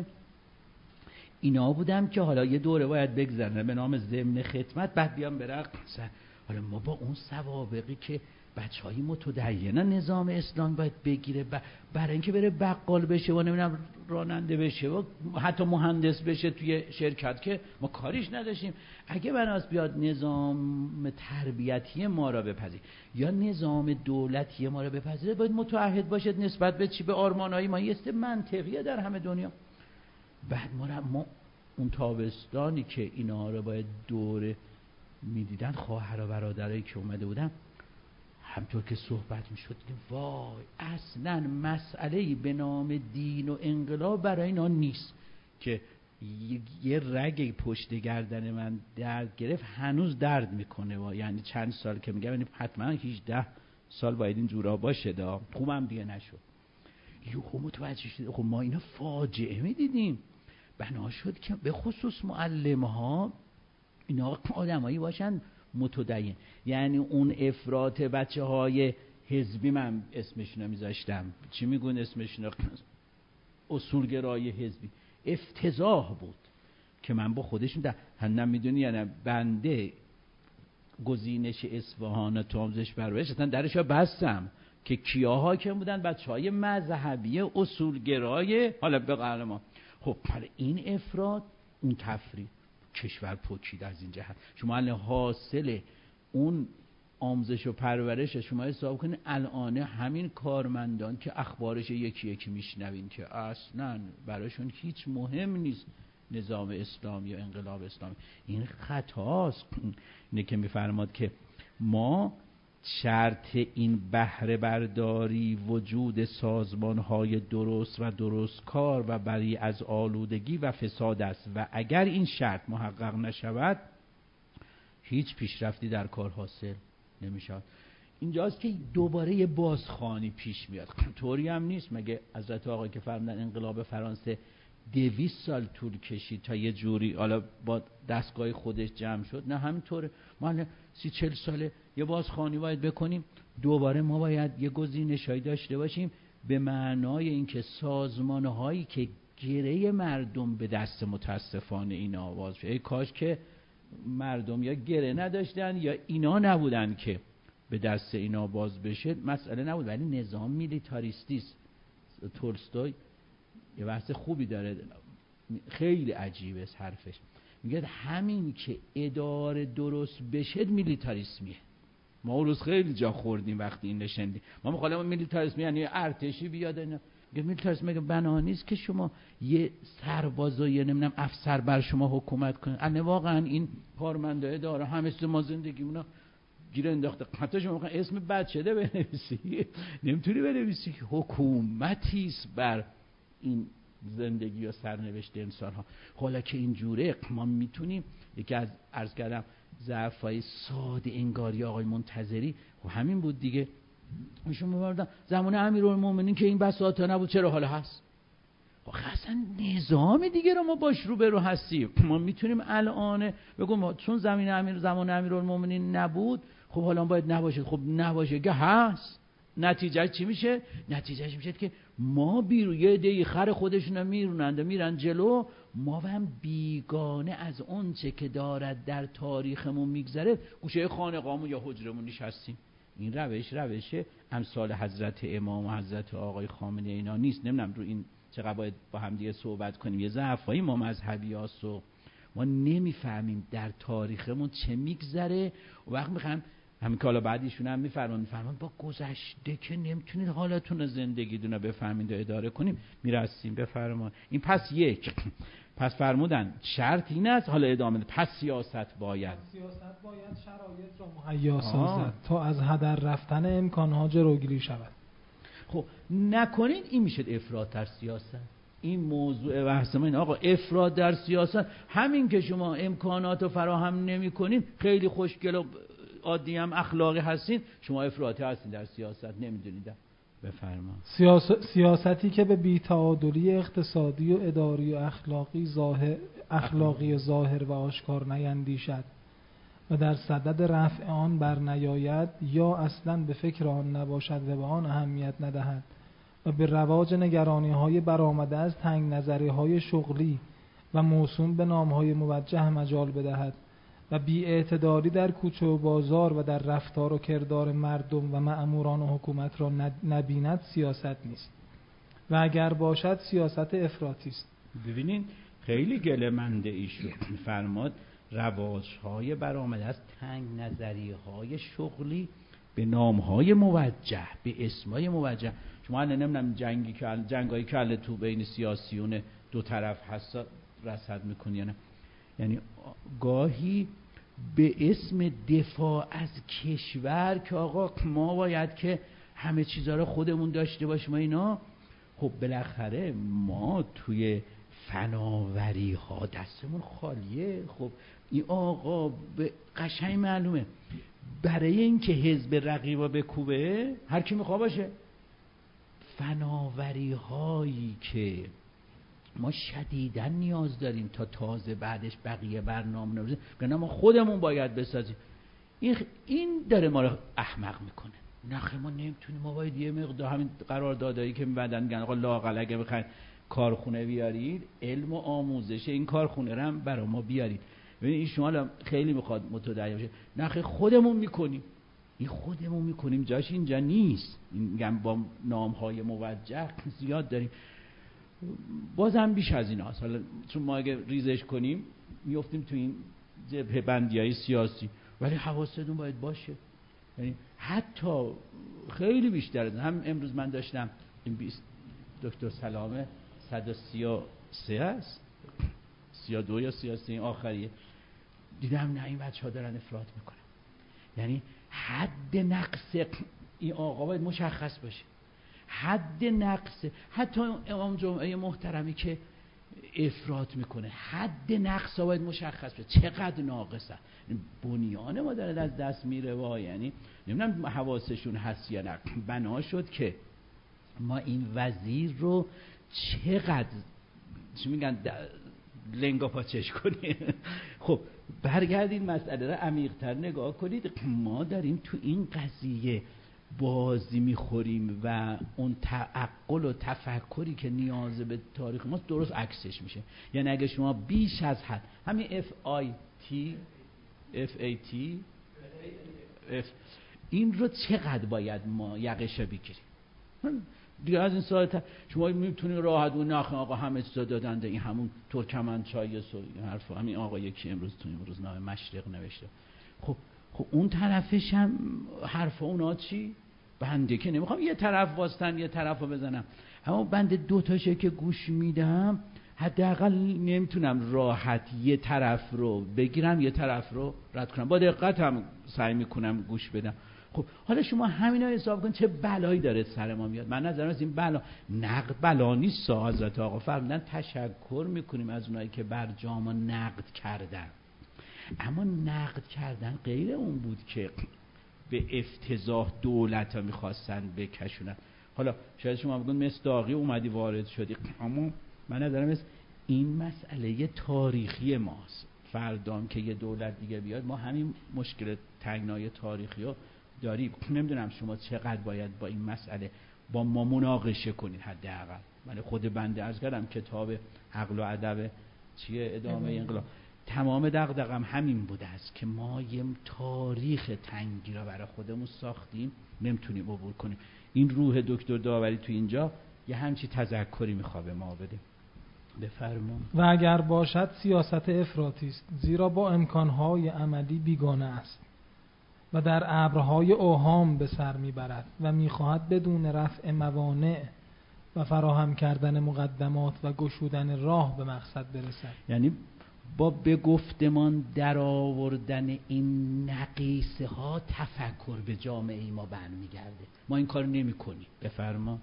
اینا بودم که حالا یه دوره باید بگذرنه به نام ضمن خدمت، بعد بیام برق حالا ما با اون سوابقی که بچه های متدینه نظام اسلام باید بگیره برای اینکه بره بقال بشه و نمیدونم راننده بشه و حتی مهندس بشه توی شرکت که ما کاریش نداشتیم، اگه بناس بیاد نظام تربیتی ما را بپذیر یا نظام دولتی ما را بپذیره باید متعهد باشد نسبت به چی؟ به آرمانهای ما. یه منطقیه در همه دنیا. بعد ما, ما اون تابستانی که اینا را باید دوره میدیدن، خواهر و برادرایی که اومده بودن، همطور که صحبت میشد وای اصلا مسئله‌ای به نام دین و انقلاب برای اینا نیست که یه رگ پشت گردن من درد گرفت هنوز درد میکنه و یعنی چند سال که میگم یعنی حتما هجده سال باید این جورا باشه دا خوبم دیگه نشد. یهو متوجه شد خب ما اینا فاجعه میدیدیم. بنا شد که به خصوص معلم ها اینا آدمایی باشن متدین، یعنی اون افراط بچه های حزبی، من اسمشون رو میذاشتم چی میگون اسمشون رو، اصولگرای حزبی، افتضاح بود که من با خودشون در هم میدونی یعنی بنده گزینش اصفهان تو آموزش پرورش اصلا درشو بستم که کیا حاکم بودن؟ بچه های مذهبی اصولگرای حالا به قول ما. خب حالا این افراط اون تفرید کشور پوکید از این جهت. شما الان حاصل اون آموزش و پرورش شما حساب کنید الان همین کارمندان که اخبارش یکی یکی میشنوین که اصلا براشون هیچ مهم نیست نظام اسلامی یا انقلاب اسلامی، این خطاست. اینه که میفرماد که ما شرط این بهره برداری وجود سازمان‌های درست و درست کار و بری از آلودگی و فساد است و اگر این شرط محقق نشود هیچ پیشرفتی در کار حاصل نمی‌شود. اینجاست که دوباره یه بازخوانی پیش میاد. طوری هم نیست مگه حضرت آقا که فرمودن انقلاب فرانسه دویست سال طول کشید تا یه جوری حالا با دستگاه خودش جمع شد؟ نه همینطوره. ما الان سی چل ساله یه بازخوانی باید بکنیم، دوباره ما باید یه گزینش‌هایی داشته باشیم به معنای اینکه سازمان‌هایی که گره مردم به دست متاسفانه اینا باز بشه. ای کاش که مردم یا گره نداشتن یا اینا نبودن که به دست اینا باز بشه، مسئله نبود. ولی نظام میلیتاریستی است. تولستوی یه بحث خوبی داره، خیلی عجیبه حرفش، میگه همین که اداره درست بشه میلیتاریسمیه. ما اون روز خیلی جا خوردیم وقتی این نشندیم. ما میخوایم میلیتاریسم یعنی ارتشی بیاد اینا، میگه میلیتاریسم میگه بنا نیست که شما یه سرباز و یه نمیدونم افسر بر شما حکومت کنه. الان واقعا این کارمندای داره همه ما زندگیمون گیر انداخته. حتی شما میخواین اسم بچه‌ده بنویسی نمیتونی بنویسی که حکومتی است بر این زندگی و سرنوشت انسان ها. حالا که اینجوره ما میتونیم، یکی از عرض کردم ضعف‌های ساده انگاری آقای منتظری و همین بود دیگه. ایشون می‌فرمودن زمان امیرالمومنین که این بساط نبود چرا حالا هست؟ خب اصلا نظام دیگه رو ما باش رو به رو هستیم. ما میتونیم الان بگم چون زمین امیر زمان امیرالمومنین نبود خب حالا باید نباشه. خب نباشه که هست. نتیجه چی میشه؟ نتیجهش میشه که ما بیرو یه دی خر خودشون میرونند و میرن جلو، ما هم بیگانه از اون چه که دارد در تاریخمون میگذره گوشه خانقاهمون یا حجرمون نشستیم. این روش روش امثال حضرت امام و حضرت آقای خامنه‌ای اینا نیست. نمیدونم رو این چقدر باید با هم دیگه صحبت کنیم. یه ضعفایی ما مذهبیاست و ما نمیفهمیم در تاریخمون چه میگذره و وقت میخوایم همین که حالا بعد ایشون هم میفرمان میفرمان با گذشته که نمیتونید حالتون رو زندگیتون رو بفهمید و اداره کنیم. میرسیم بفرمان این پس یک پس فرمودن شرط این است، حالا ادامه پس سیاست باید سیاست باید شرایط را مهیا سازد تا از هدر رفتن امکانها جلوگیری شود. خب نکنین این میشه افراط در سیاست. این موضوع بحث ما این آقا افراط در سیاست، همین که شما امکانات رو فراهم نمی کنین، خیلی خوشگل و عادی هم اخلاقی هستین، شما افراطی هستین در سیاست، نمیدونید. بفرما. سیاست سیاستی که به بی‌تعادلی اقتصادی و اداری و اخلاقی ظاهر اخلاقی ظاهر و آشکار نیندیشد و در صدد رفع آن بر نیاید یا اصلا به فکر آن نباشد و به آن اهمیت ندهد و به رواج نگرانی های برآمده از تنگ نظری های شغلی و موسوم به نام های موجه مجال بدهد و بی‌اعتدالی در کوچه و بازار و در رفتار و کردار مردم و مأموران و حکومت را نبیند سیاست نیست و اگر باشد سیاست افراطی است. ببینین خیلی گله‌منده ایشون فرماد رواج‌های برآمده از تنگ نظری‌های شغلی به نام‌های موجه، به اسمای موجه. شما الان نمیدونم جنگی که جنگایی که الان تو بین سیاسیون دو طرف هست رصد می‌کنی یا نه، یعنی گاهی به اسم دفاع از کشور که آقا ما باید که همه چیزا رو خودمون داشته باشیم و اینا، خب بالاخره ما توی فناوری ها دستمون خالیه. خب این آقا به قشنگ معلومه برای اینکه حزب رقیبا بکوبه هر کی میخواد باشه، فناوری هایی که ما شدیداً نیاز داریم تا تازه بعدش بقیه برنامه نویسیم، بنا ما خودمون باید بسازیم. این این داره ما رو احمق میکنه. نخه ما نمیتونیم، ما باید یه مقدار همین قراردادایی که میبندن میگن آقا لااقل اگه بخواید کارخونه بیارید علم و آموزش این کارخونه رو هم برای ما بیارید. ببین این شما خیلی میخواد متداعی بشه، نخه خودمون میکنیم. این خودمون میکنیم جاش اینجا نیست. این میگم با نامهای موجه زیاد داریم. بازم بیش از این هست. حالا چون ما اگه ریزش کنیم میافتیم تو این جبهه بندی های سیاسی، ولی حواستون باید باشه. یعنی حتی خیلی بیشتر از هم امروز من داشتم این بیست دکتر سلامه صد و سی و سه است سی و دو یا سی و سه این آخریه، دیدم نه این بچه ها دارن افراط میکنن. یعنی حد نقص این آقا باید مشخص باشه، حد نقص. حتی امام جمعه محترمی که افراط میکنه حد نقص باید مشخص بشه، چقدر ناقصه. بنیان ما داره از دست میره و یعنی نمیدونم حواسشون هست یا نه. بنا شد که ما این وزیر رو چقدر چی میگن لنگا پاچش کنیم. خب برگردین مسئله رو عمیق‌تر نگاه کنید. ما داریم تو این قضیه بازی میخوریم و اون تعقل و تفکری که نیاز به تاریخ ماست درست عکسش میشه. یعنی اگه شما بیش از حد همین اف آی تی اف ای تی این رو چقدر باید ما یقشه بگیریم دیگه از این ساعت شما میتونید راحت اون نخه آقا همه چیزا دادن این همون ترکمنچای سو حرفا همین آقا یکی امروز تو این روزنامه مشرق نوشته. خب خب اون طرفش هم حرف اونا چی؟ بنده که نمیخوام یه طرف واسطن یه طرف رو بزنم، اما بنده دو تاشه که گوش میدم حداقل نمیتونم راحت یه طرف رو بگیرم یه طرف رو رد کنم، با دقت هم سعی میکنم گوش بدم. خب حالا شما همینا حساب کن چه بلایی داره سر ما میاد. من نظرم از این بلا نقد بلا نیست. حضرت آقا فرمودن تشکر میکنیم از اونایی که برجام نقد کردن، اما نقد کردن غیر اون بود که به افتضاح دولت ها میخواستن بکشونن. حالا شاید شما بگون مصداقی اومدی وارد شدی، اما من نظرم از این مسئله تاریخی ماست. فردام که یه دولت دیگه بیاد ما همین مشکل تنگنای تاریخی رو داریم. نمیدونم شما چقدر باید با این مسئله با ما مناقشه کنید. حداقل من خود بنده عرض کردم کتاب عقل و ادب چیه ادامه انقلاب، تمام دغدغم همین بوده است که ما یه تاریخ تنگی را برای خودمون ساختیم نمیتونیم عبور کنیم. این روح دکتر داوری تو اینجا یه همچی تذکری میخواد به ما بده. بفرمون. و اگر باشد سیاست افراطی است، زیرا با امکانهای عملی بیگانه است و در ابرهای اوهام به سر میبرد و میخواهد بدون رفع موانع و فراهم کردن مقدمات و گشودن راه به مقصد برسد. یعنی با به گفتمان در آوردن این نقیصه ها تفکر به جامعه ما برمیگرده. ما این کار نمی کنیم. بفرما.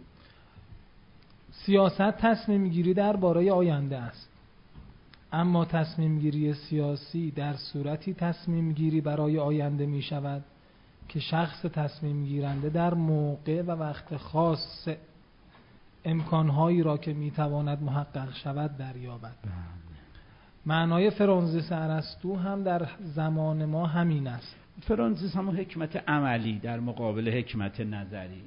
سیاست تصمیم گیری درباره آینده است، اما تصمیم گیری سیاسی در صورتی تصمیم گیری برای آینده می شود که شخص تصمیم گیرنده در موقع و وقت خاص امکانهایی را که می تواند محقق شود دریابد. معنای فرانزیس ارسطو هم در زمان ما همین است. فرانزیس هم حکمت عملی در مقابل حکمت نظری.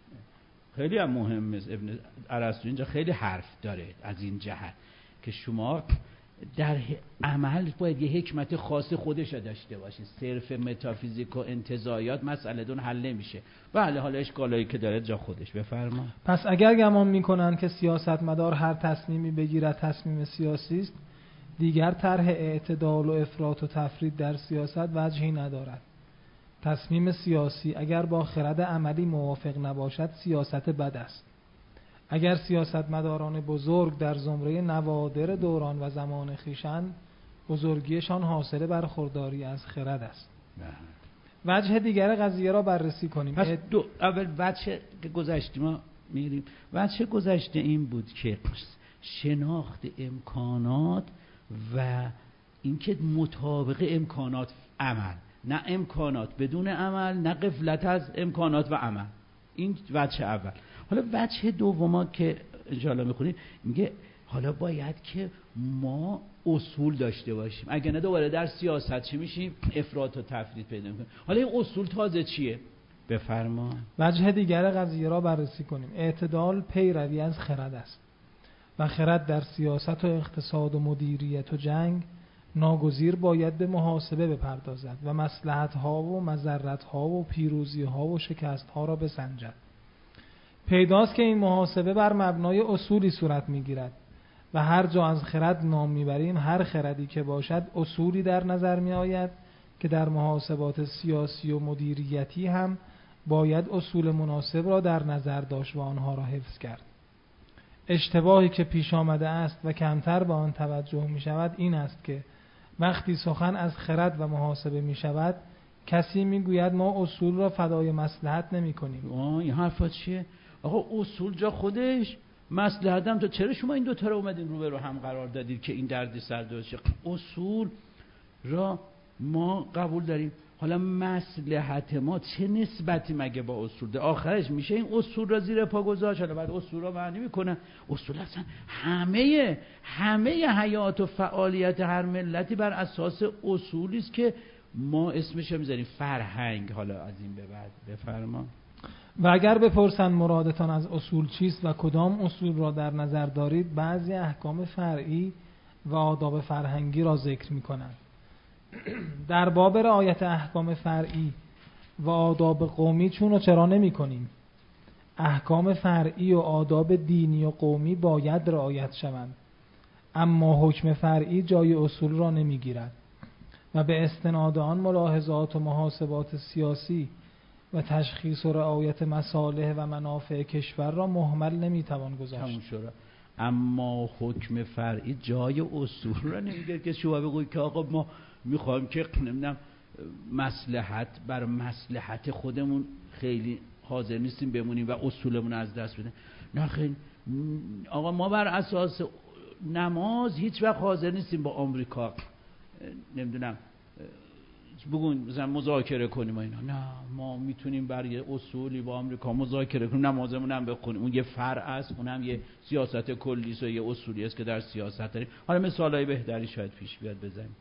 خیلی هم مهمه. ابن ارسطو اینجا خیلی حرف داره از این جهت که شما در عمل باید یه حکمت خاص خودش داشته باشید. صرف متافیزیک و انتزاعات مسئله دون حل نمیشه. بله، حالا اشکالایی که داره جا خودش. بفرما. پس اگر گمان میکنن که سیاستمدار هر تصمیمی بگیرد تصمیم سیاسی است، دیگر طرح اعتدال و افراط و تفرید در سیاست وجهی ندارد. تصمیم سیاسی اگر با خرد عملی موافق نباشد سیاست بد است. اگر سیاستمداران بزرگ در زمره نوادر دوران و زمان خویشند، بزرگیشان حاصل برخورداری از خرد است. وجه دیگر قضیه را بررسی کنیم. پس دو اول وجه که گذشته ما میریم. وجه گذشته این بود که شناخت امکانات و اینکه مطابق امکانات عمل، نه امکانات بدون عمل، نه غفلت از امکانات و عمل. این وجه اول. حالا وجه دوما که انشاءالله میخونیم میگه حالا باید که ما اصول داشته باشیم، اگه نه دوباره در سیاست چی میشیم؟ افراط و تفرید پیدا میکنیم. حالا این اصول تازه چیه؟ بفرما. وجه دیگر قضیه را بررسی کنیم. اعتدال پیروی از خرد است و خرد در سیاست و اقتصاد و مدیریت و جنگ ناگزیر باید به محاسبه بپردازد و مصلحت ها و مضرت ها و پیروزی ها و شکست ها را بسنجد. پیداست که این محاسبه بر مبنای اصولی صورت میگیرد و هر جا از خرد نام میبریم، هر خردی که باشد اصولی در نظر می آید که در محاسبات سیاسی و مدیریتی هم باید اصول مناسب را در نظر داشت و آنها را حفظ کرد. اشتباهی که پیش آمده است و کمتر به آن توجه می شود این است که وقتی سخن از خرد و محاسبه می شود، کسی می گوید ما اصول را فدای مصلحت نمی کنیم. آه این حرفا چیه؟ آقا اصول جا خودش، مصلحت هم. تو چرا شما این دوتا رو اومدین رو به رو هم قرار دادید که این دردی سر درست شه؟ اصول را ما قبول داریم. حالا مصلحت ما چه نسبتی مگه با اصول ده؟ آخرش میشه این اصول را زیر پا گذاشت. حالا بعد اصول را معنی میکنه. اصول اصلا همه همه حیات و فعالیت هر ملتی بر اساس اصولی است که ما اسمش میذاریم فرهنگ. حالا از این به بعد بفرما. و اگر بپرسند مرادتان از اصول چیست و کدام اصول را در نظر دارید، بعضی احکام فرعی و آداب فرهنگی را ذکر میکنند. در باب رعایت احکام فرعی و آداب قومی چون و چرا نمی کنیم؟ احکام فرعی و آداب دینی و قومی باید رعایت شوند، اما حکم فرعی جای اصول را نمی گیرد و به استناد آن ملاحظات و محاسبات سیاسی و تشخیص و رعایت مصالح و منافع کشور را مهمل نمی توان گذاشت. اما حکم فرعی جای اصول را نمیگیره که شما بگوید که آقا ما میخوایم که نمیدونم مصلحت بر مصلحت خودمون خیلی حاضر نیستیم بمونیم و اصولمون از دست بدیم. نه خیلی آقا ما بر اساس نماز هیچ وقت حاضر نیستیم با آمریکا نمیدونم بگون مثلا مذاکره کنیم و اینا. نه ما میتونیم بر یه اصولی با آمریکا مذاکره کنیم، نمازمون هم بخونیم. اون یه فرع است، اون هم یه سیاست کلی است و یه اصولی است که در سیاست داریم. حالا مثالای بهتری شاید پیش بیاد بزنیم.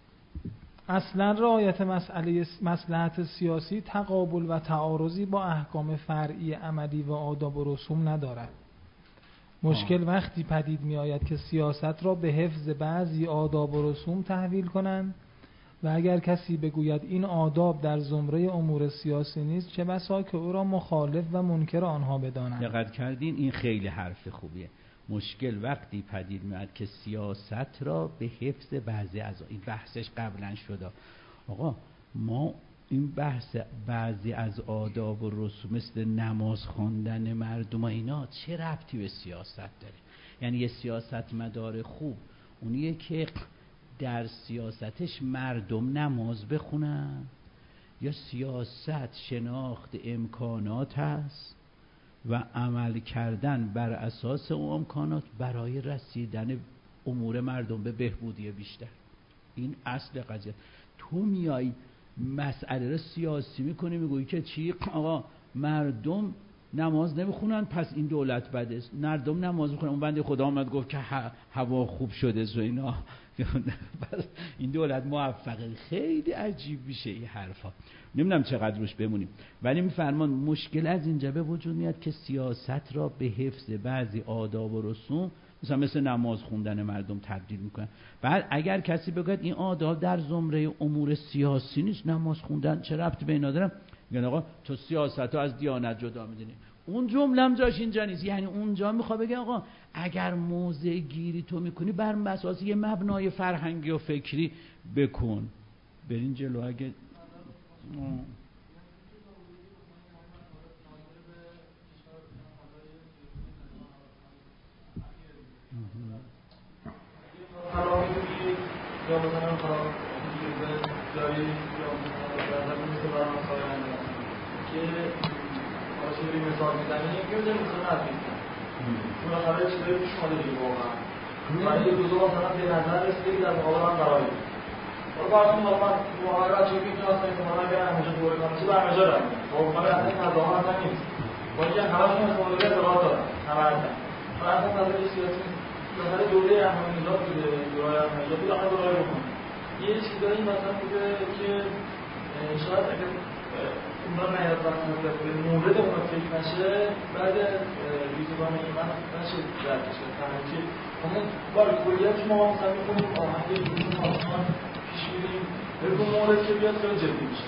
اصلا رعایت مسئله مصلحت سیاسی تقابل و تعارضی با احکام فرعی عملی و آداب و رسوم ندارد. مشکل آه. وقتی پدید می آید که سیاست را به حفظ بعضی آداب و رسوم تحویل کنند و اگر کسی بگوید این آداب در زمره امور سیاسی نیست، چه بسا که او را مخالف و منکر آنها بدانند. دقت کردین؟ این خیلی حرف خوبیه. مشکل وقتی پدید میاد که سیاست را به حفظ بعضی از این بحثش قبلا شده. آقا ما این بحث بعضی از آداب و رسوم مثل نماز خواندن مردم و اینا چه ربطی به سیاست داره؟ یعنی یه سیاستمدار خوب اونیه که در سیاستش مردم نماز بخونن، یا سیاست شناخت امکانات هست و عمل کردن بر اساس اون امکانات برای رسیدن امور مردم به بهبودی بیشتر؟ این اصل قضیه. تو میای مسئله رو سیاسی میکنی، میگویی که چی؟ آقا مردم نماز نمیخونن پس این دولت بده است، مردم نماز میخونن اون بنده خدا آمد گفت که هوا خوب شده و اینا پس این دولت موفقه. خیلی عجیب میشه این حرفا، نمیدونم چقدر روش بمونیم. ولی میفرمان مشکل از اینجا به وجود میاد که سیاست را به حفظ بعضی آداب و رسوم مثلا مثل نماز خوندن مردم تبدیل میکنن. بعد اگر کسی بگه این آداب در زمره امور سیاسی نیست، نماز خوندن چه ربطی به اینا داره؟ میگن آقا تو سیاست رو از دیانت جدا میدونی. اون جمله هم جاش اینجا نیست. یعنی اونجا میخواد بگه آقا اگر موضع گیری تو میکنی بر اساس یه مبنای فرهنگی و فکری بکن. برین جلو. اگه یا مثلا خواهد داری یا مثلا مثل برای مسائل که آشوری مثال میزنی یکی رو داری مثلا نزدیک کن چون اخواه چیزایی پیش ماده دیگه واقعا من یه روزو مثلا به نظر رسیده که در مقابل من قراری برای براتون من مقابل بچه که میتونه اصلا احتمالا اگر همونجا دوره کنم چه برمجا دارم واقعا من اصلا نظام اصلا نیست با اینکه همه‌شون احتمالی اطلاعات دارم همه اصلا من اصلا نظر سیاسی مثلا دوره احمد نژاد بوده، دوره احمد نژاد بود، آخر دوره بکنم یه چیزایی مثلا بوده که شاید اگر اونا نیاد وقت به مورد اونا فکر نشه بعد ویزیبان ایمان نشه درکشه تنهیچه همون بار کلیت ما مثلا میکنیم آهنگه بیرون آسمان پیش میریم به مورد که بیاد خیلی جدی میشه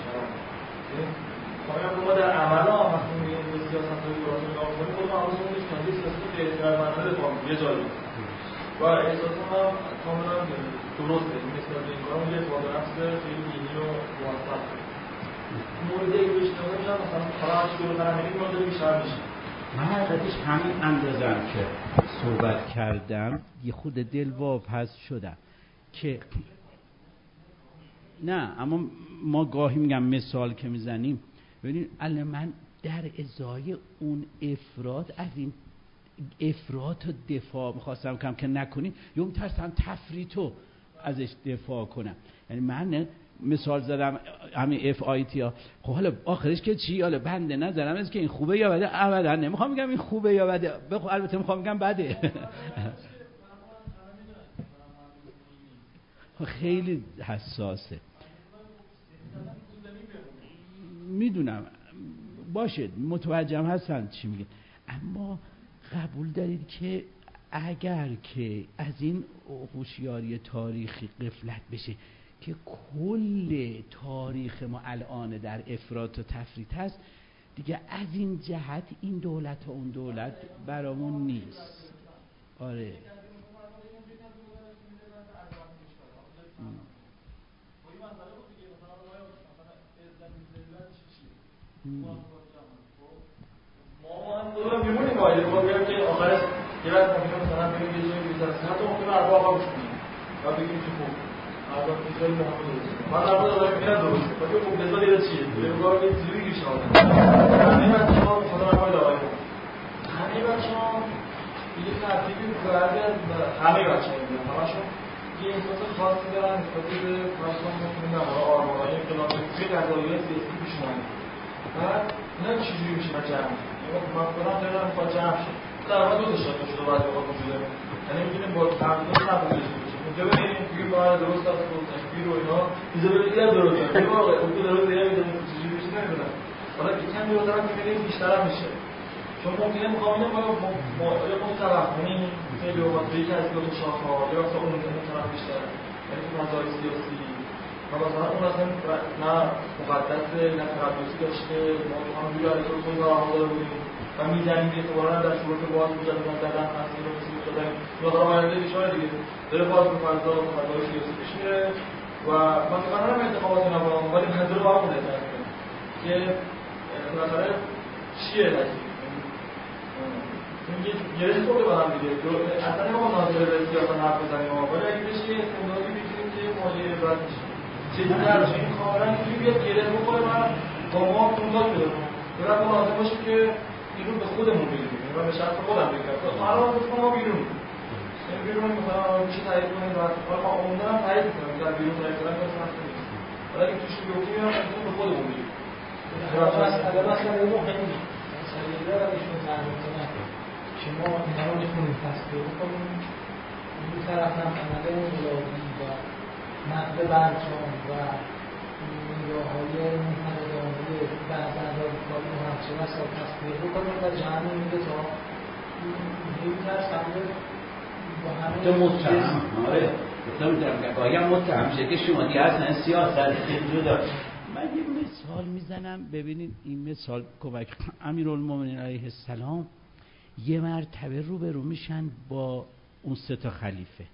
ما در عمل ها وقتی میگیم به سیاست های درازی نگاه کنیم خودم حواسمون نیست که این سیاست غیر خردمندانه بخوام یه جایی و احساس هم کاملا درسته این مثل این کارم یه اعتماد به نفس خیلی دینی و موفق مورد اگه بشنوه میشن مثلا حالا هرچی دور کنم میگیم مورد بیشتر میشه. من حقیقتش همین اندازم که صحبت کردم یه خود دلواپس شدم که نه، اما ما گاهی میگم مثال که میزنیم ببینید الان من در ازای اون افراد از این افراط و دفاع میخواستم کم که نکنیم یا اون ترسم تفریطو ازش دفاع کنم. یعنی من مثال زدم همین اف آی تی ها، خب حالا آخرش که چی؟ حالا بنده نظرم است که این خوبه یا بده؟ ابدا نمیخوام بگم این خوبه یا بده، بخو البته میخوام بگم بده. خیلی حساسه. میدونم باشه، متوجهم هستم چی میگه، اما قبول دارید که اگر که از این هوشیاری تاریخی غفلت بشه که کل تاریخ ما الان در افراط و تفریط هست دیگه، از این جهت این دولت و اون دولت برامون نیست. آره ما هم دورم میمونیم باید ما بگیم که آخرش یه وقت ممکنه مثلا بگیم یه جایی بیزرسی حتی ممکنه اربا آقا بش کنیم و بگیم که خوب اربا بیزاری محمد درسته من اربا دارم میگم درسته باید خوب بزاری رو چیه؟ بگیم بگم که زیوی گیشه آدم همه بچه ها خدا نمای دارای کنم همه بچه ها یه ترتیبی برده از همه بچه ها میگم همشون یه احساس خاصی دارن نسبت به فرسان ممکنه آرمانهای انقلابی توی قضایی‌های سیاسی پیش اومده بعد اینا چجوری میشه جمع من خودم خیلی هم میخواد جمع شد در واقع دو تا شکل شده بعضی اوقات وجود داره، یعنی میتونیم با تقدیم تقدیم بشه اونجا ببینیم توی باید درست است و تشبیر و اینا اینجا ببینید هم درست است این واقع اون که درست دیگه میدونیم چجوری بشه نمیدونم حالا که کم بیرون دارم میبینیم بیشتر هم میشه چون ممکنه میخوام اینه یا متوقعی خیلی اوقات به یکی از دو تا شاخه‌ها یا اصلا اون طرف بیشتر یعنی تو مسائل سیاسی و مثلا اون اصلا نه مقدسه نه تقدسی داشته ما همونجوری علیه رو خود را آماده بودیم و میزنیم که اعتبارا در شروط باز بودن و زدن مسئله رو بسید شدن یا دارم آینده بیشاره دیگه داره باز به فضا و فضای سیاسی پیش میره و مثلا هم انتخابات اینا با ولی منظور با همونه که بالاخره چیه نتیجه میگه گرفت خود با هم دیگه اصلا ما ناظر به سیاست حرف بزنیم ولی اگه بشه یه اختلالی بگیریم که ماجرای بعد میشه چیزتر بشه این کاملا اینجوری بیاد گرفت بخوره و با ما پوندار بده باید ما لازم باشه که این رو به خودمون بگیریم و به شرط خودم بگیرم تا الان بسید ما بیرون این بیرون میخوایم میشه تایید کنیم و ما عمومدن هم تایید کنیم در بیرون تایید کنیم کسی هست نیست ولی اگه توش بیفتیم هم میتونیم به خودمون بگیریم مسئله مسئله رو خیلی مسئله رو ایشون تحمیل نکنیم که ما اینا رو میتونیم تصدیق کنیم این طرف هم عمله ملازی و نقد برجام و نگاه های منحدانه بعض اندازه کاری رو همچه مسئله تصدیق کنیم و جمع میده تا این ترس همه با همه تو متهم آره گفتم در گاهی هم متهم شده که شما دیگه اصلا سیاست جدا. من یه مثال میزنم ببینید این مثال کمک. امیرالمومنین علیه السلام یه مرتبه رو به رو میشن با اون سه تا خلیفه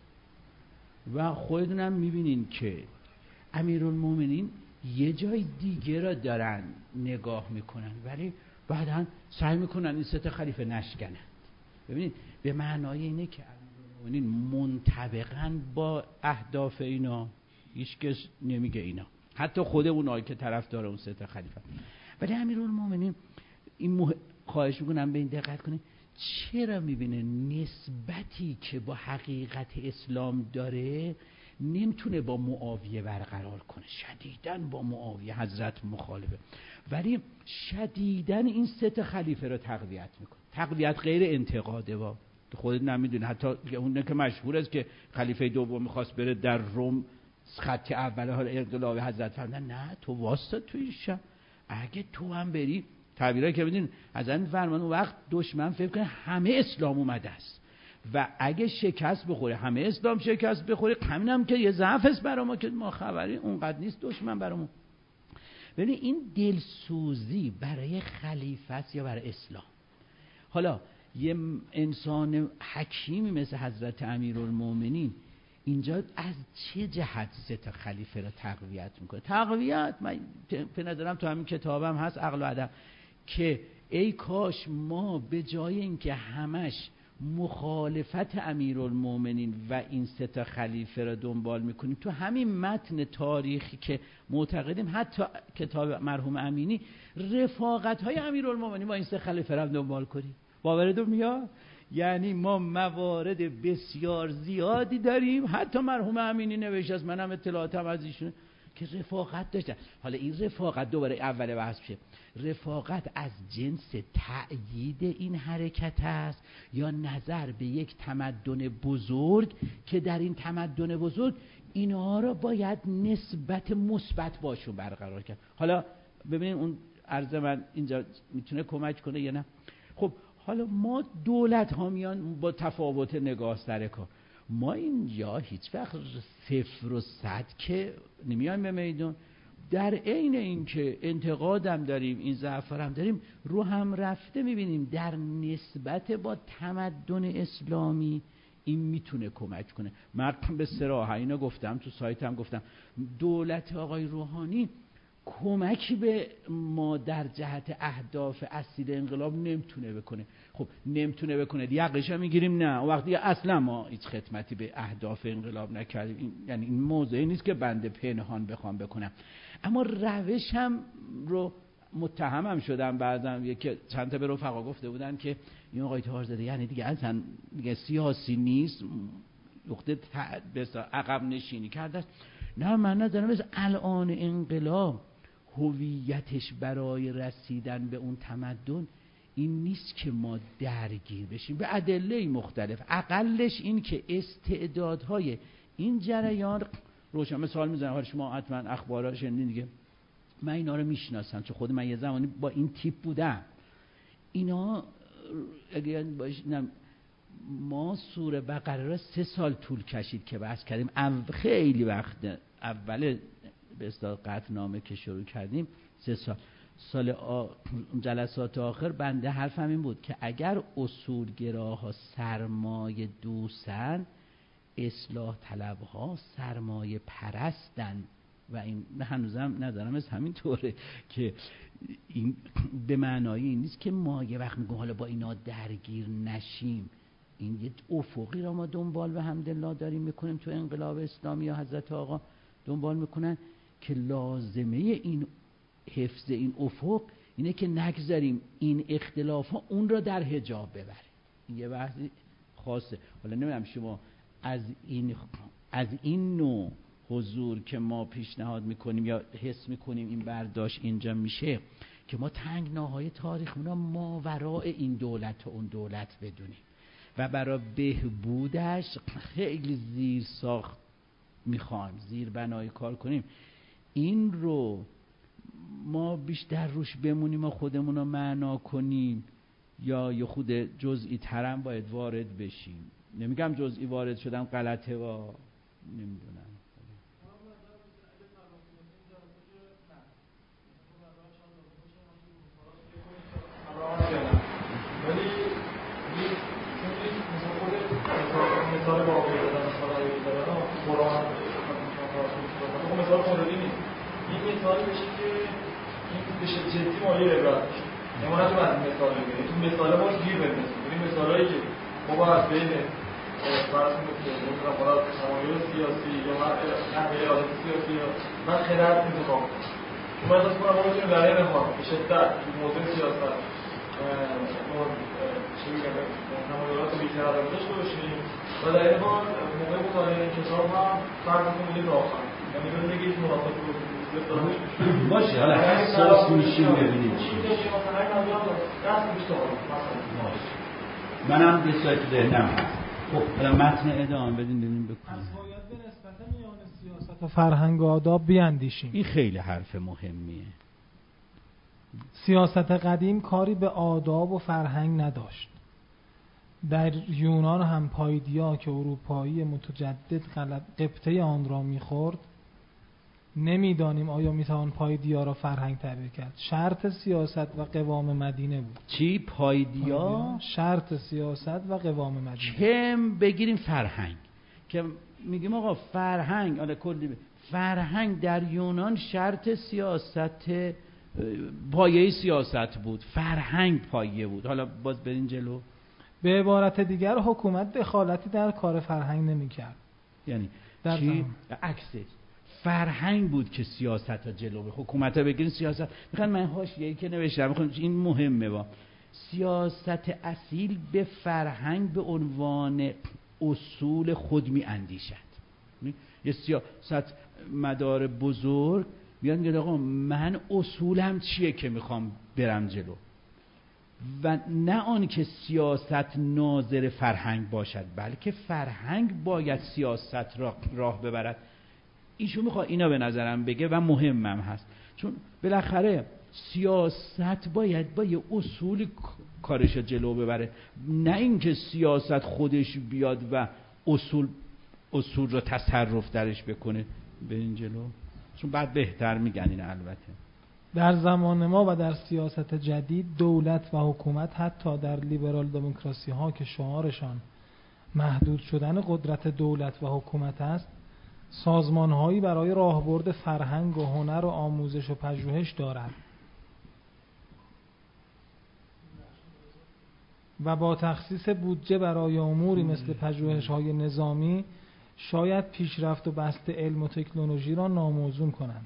و خودتونم میبینین که امیرالمومنین یه جای دیگه را دارن نگاه میکنن ولی بعداً سعی میکنن این سه تا خلیفه نشکنن. ببینید به معنای اینه که امیرالمومنین منطبقاً با اهداف اینا، هیچ کس نمیگه اینا، حتی خود اونایی که طرفدار اون سه تا خلیفه. ولی امیرالمومنین این مح... خواهش میکنم به این دقت کنید چرا میبینه نسبتی که با حقیقت اسلام داره نمیتونه با معاویه برقرار کنه، شدیداً با معاویه حضرت مخالفه، ولی شدیداً این سه تا خلیفه رو تقویت میکنه. تقویت غیر انتقاده با خودت نمیدونه، حتی اون که مشهور است که خلیفه دوم میخواست بره در روم خط اول حال انقلاب حضرت فرمودن نه تو واسطه تو این شب اگه تو هم بری تعبیرایی که ببینید از این فرمان اون وقت دشمن فکر کنه همه اسلام اومده است و اگه شکست بخوره همه اسلام شکست بخوره، همینم که یه ضعف است برای ما که ما خبری اونقدر نیست دشمن برامون. ببین این دلسوزی برای خلیفه است یا برای اسلام؟ حالا یه انسان حکیمی مثل حضرت امیرالمومنین اینجا از چه جهت سه تا خلیفه را تقویت میکنه؟ تقویت من به نظرم تو همین کتابم هست عقل و ادب که ای کاش ما به جای اینکه همش مخالفت امیرالمومنین و این سه تا خلیفه را دنبال میکنیم تو همین متن تاریخی که معتقدیم حتی کتاب مرحوم امینی رفاقت های امیرالمومنین با این سه خلیفه را دنبال کنیم، باورتون میاد؟ یعنی ما موارد بسیار زیادی داریم، حتی مرحوم امینی نوشته است، منم اطلاعاتم از ایشون، که رفاقت داشتن. حالا این رفاقت دوباره اول بحث شه، رفاقت از جنس تأیید این حرکت است یا نظر به یک تمدن بزرگ که در این تمدن بزرگ اینها را باید نسبت مثبت باشون برقرار کرد؟ حالا ببینید اون عرض من اینجا میتونه کمک کنه یا نه. خب حالا ما دولت ها میان با تفاوت نگاه سر کار، ما اینجا هیچ وقت صفر و صد که نمیایم به میدون، در عین اینکه انتقادم داریم این ضعف‌ها داریم رو هم رفته میبینیم در نسبت با تمدن اسلامی این میتونه کمک کنه. من به صراحت اینو گفتم تو سایتم گفتم دولت آقای روحانی کمکی به ما در جهت اهداف اصیل انقلاب نمیتونه بکنه. خب نمیتونه بکنه یقش هم میگیریم نه وقتی اصلا ما هیچ خدمتی به اهداف انقلاب نکردیم، این یعنی این موضوعی نیست که بنده پنهان بخوام بکنم، اما روشم رو متهمم شدم بعضا یکی چند تا به رفقا گفته بودن که این آقای طاهرزاده یعنی دیگه اصلا دیگه سیاسی نیست، نقطه عقب نشینی کرده. نه من ندارم، مثل الان انقلاب هویتش برای رسیدن به اون تمدن این نیست که ما درگیر بشیم به ادله مختلف، اقلش این که استعدادهای این جریان روشن. مثال میزنم حالا شما حتما اخبارا شنیدین دیگه، من اینا رو میشناسم چون خود من یه زمانی با این تیپ بودم. اینا اگه باشینم ما سوره بقره را سه سال طول کشید که بحث کردیم، خیلی وقت اول به اصطلاح قطعنامه که شروع کردیم سه سال سال آ... جلسات آخر بنده حرفم این بود که اگر اصولگراها سرمایه دوستن، اصلاح طلبها سرمایه پرستن. و این هنوزم ندارم از همین طوره که این به معنای این نیست که ما یه وقت میگم حالا با اینا درگیر نشیم. این یه افقی را ما دنبال به حمدالله داریم میکنیم تو انقلاب اسلامی یا حضرت آقا دنبال میکنن که لازمه این حفظ این افق اینه که نگذاریم این اختلاف ها اون را در حجاب ببره. این یه بحثی خاصه. حالا نمیدونم شما از این از این نوع حضور که ما پیشنهاد میکنیم یا حس میکنیم این برداشت اینجا میشه که ما تنگناهای تاریخ را ماوراء این دولت و اون دولت بدونیم و برای بهبودش خیلی زیر ساخت میخوایم، زیر بنای کار کنیم. این رو ما بیشتر روش بمونیم و خودمون رو معنا کنیم یا یه خود جزئی ترم باید وارد بشیم. نمیگم جزئی وارد شدم غلطه و نمیدونم. ولی مثال واقعی دادن مثال هایی دادن قرآن مثال خوردی نیست. این مثال بشه که این بشه جدی مایه عبرت بشه. نمانت رو از این مثال بگیریم. این مثال ما گیر بندازیم. این مثال هایی که ما باید بین فرض کنید که مثلا فرض تمایل سیاسی یا نحوه عادت سیاسی یا من خرد انتخاب کنم. من احساس کنم ما بتونیم در این حال به شدت موضوع سیاست چه میگم تمایلات بی‌طرف داشته باشیم و در این حال موقع مطالعه این کتاب هم فرق کنیم تا آخر. یعنی بدون اینکه هیچ منافات رو باشه. حالا حساس میشیم ببینیم چی منم یه سایت ذهنم هست. خب حالا متن ادامه بدین ببینیم بکنیم. پس باید به نسبت میان سیاست و فرهنگ و آداب بیاندیشیم. این خیلی حرف مهمیه. سیاست قدیم کاری به آداب و فرهنگ نداشت. در یونان هم پایدیا که اروپایی متجدد قبطه آن را میخورد، نمیدانیم آیا میتوان پایدیا را فرهنگ تعبیر کرد. شرط سیاست و قوام مدینه بود. چی؟ پایدیا؟ پایدیا شرط سیاست و قوام مدینه. کم بگیریم فرهنگ که میگیم آقا فرهنگ، آره کلی فرهنگ در یونان شرط سیاست، پایه سیاست بود. فرهنگ پایه بود. حالا باز برین جلو. به عبارت دیگر حکومت دخالتی در کار فرهنگ نمی کرد. یعنی چی؟ عکسش فرهنگ بود که سیاست ها جلو به حکومت ها بگیرین. سیاست میخوان من حاشیه‌ای که نوشتم میخوام این مهمه با سیاست اصیل به فرهنگ به عنوان اصول خود می اندیشد. یه سیاست مدار بزرگ میاد میگه آقا من اصولم چیه که میخوام برم جلو و نه آن که سیاست ناظر فرهنگ باشد بلکه فرهنگ باید سیاست را راه ببرد. ایشون میخواد اینا به نظرم بگه و مهمم هست چون بالاخره سیاست باید با یه اصول کارش جلو ببره، نه اینکه سیاست خودش بیاد و اصول اصول را تصرف درش بکنه. برین جلو چون بعد بهتر میگن این. البته در زمان ما و در سیاست جدید دولت و حکومت حتی در لیبرال دموکراسی ها که شعارشان محدود شدن قدرت دولت و حکومت است، سازمان هایی برای راهبرد فرهنگ و هنر و آموزش و پژوهش دارند و با تخصیص بودجه برای اموری مثل پژوهش های نظامی شاید پیشرفت و بسط علم و تکنولوژی را ناموزون کنند.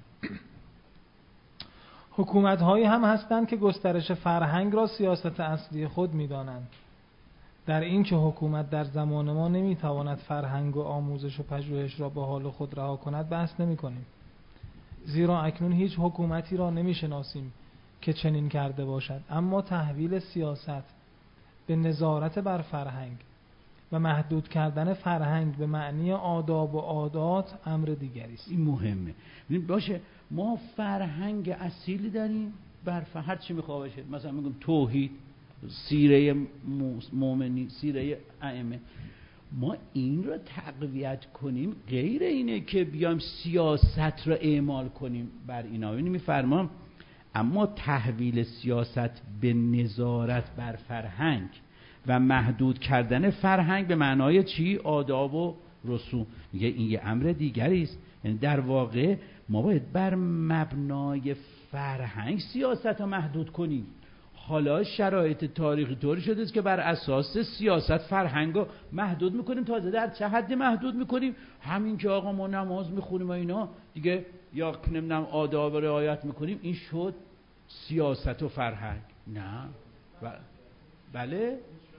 حکومت هایی هم هستند که گسترش فرهنگ را سیاست اصلی خود می دانند. در این که حکومت در زمان ما نمی تواند فرهنگ و آموزش و پژوهش را به حال خود رها کند بحث نمی کنیم. زیرا اکنون هیچ حکومتی را نمی شناسیم که چنین کرده باشد. اما تحویل سیاست به نظارت بر فرهنگ و محدود کردن فرهنگ به معنی آداب و عادات امر دیگری است. این مهمه. باشه ما فرهنگ اصیلی داریم بر هر چی میخواد باشه، مثلا میگم توحید، سیره مومنی، سیره ائمه، ما این رو تقویت کنیم. غیر اینه که بیایم سیاست رو اعمال کنیم بر اینا. ببینید میفرمام اما تحویل سیاست به نظارت بر فرهنگ و محدود کردن فرهنگ به معنای چی؟ آداب و رسوم. میگه این یه امر دیگری است. یعنی در واقع ما باید بر مبنای فرهنگ سیاست رو محدود کنیم. حالا شرایط تاریخی طوری شده است که بر اساس سیاست فرهنگ رو محدود میکنیم. تازه در چه حدی محدود میکنیم؟ همین که آقا ما نماز میخونیم و اینا دیگه، یا نمیدونم آداب رعایت میکنیم، این شد سیاست و فرهنگ. نه ب... بله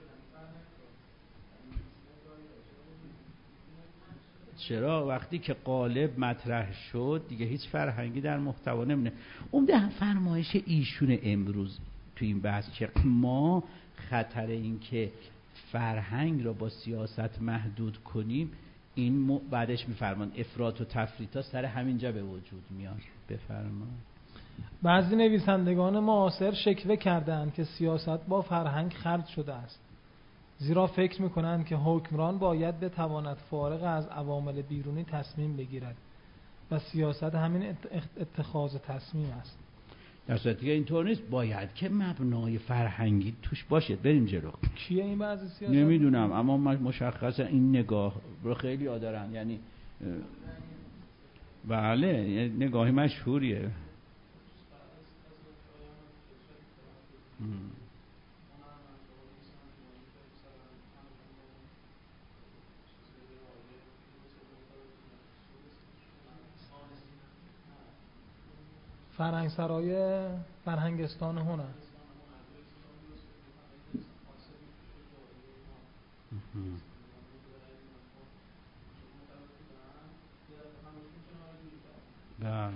چرا؟ وقتی که قالب مطرح شد دیگه هیچ فرهنگی در محتوا نمونه. عمده فرمایش ایشون امروز تو این بحث که ما خطر این که فرهنگ را با سیاست محدود کنیم، این م... بعدش میفرمان افراط و تفریط ها سر همینجا به وجود میاد. بفرمان. بعضی نویسندگان معاصر شکوه کردند که سیاست با فرهنگ خلط شده است، زیرا فکر میکنند که حکمران باید بتواند فارغ از عوامل بیرونی تصمیم بگیرد و سیاست همین اتخاذ تصمیم است. در صورتی که اینطور نیست، باید که مبنای فرهنگی توش باشه. بریم جلو. کیه این بعضی سیاست؟ نمیدونم، اما مشخصه این نگاه رو خیلی ها دارن. یعنی بله نگاهی مشهوریه. فرهنگ سرای فرهنگستان هنر. بله.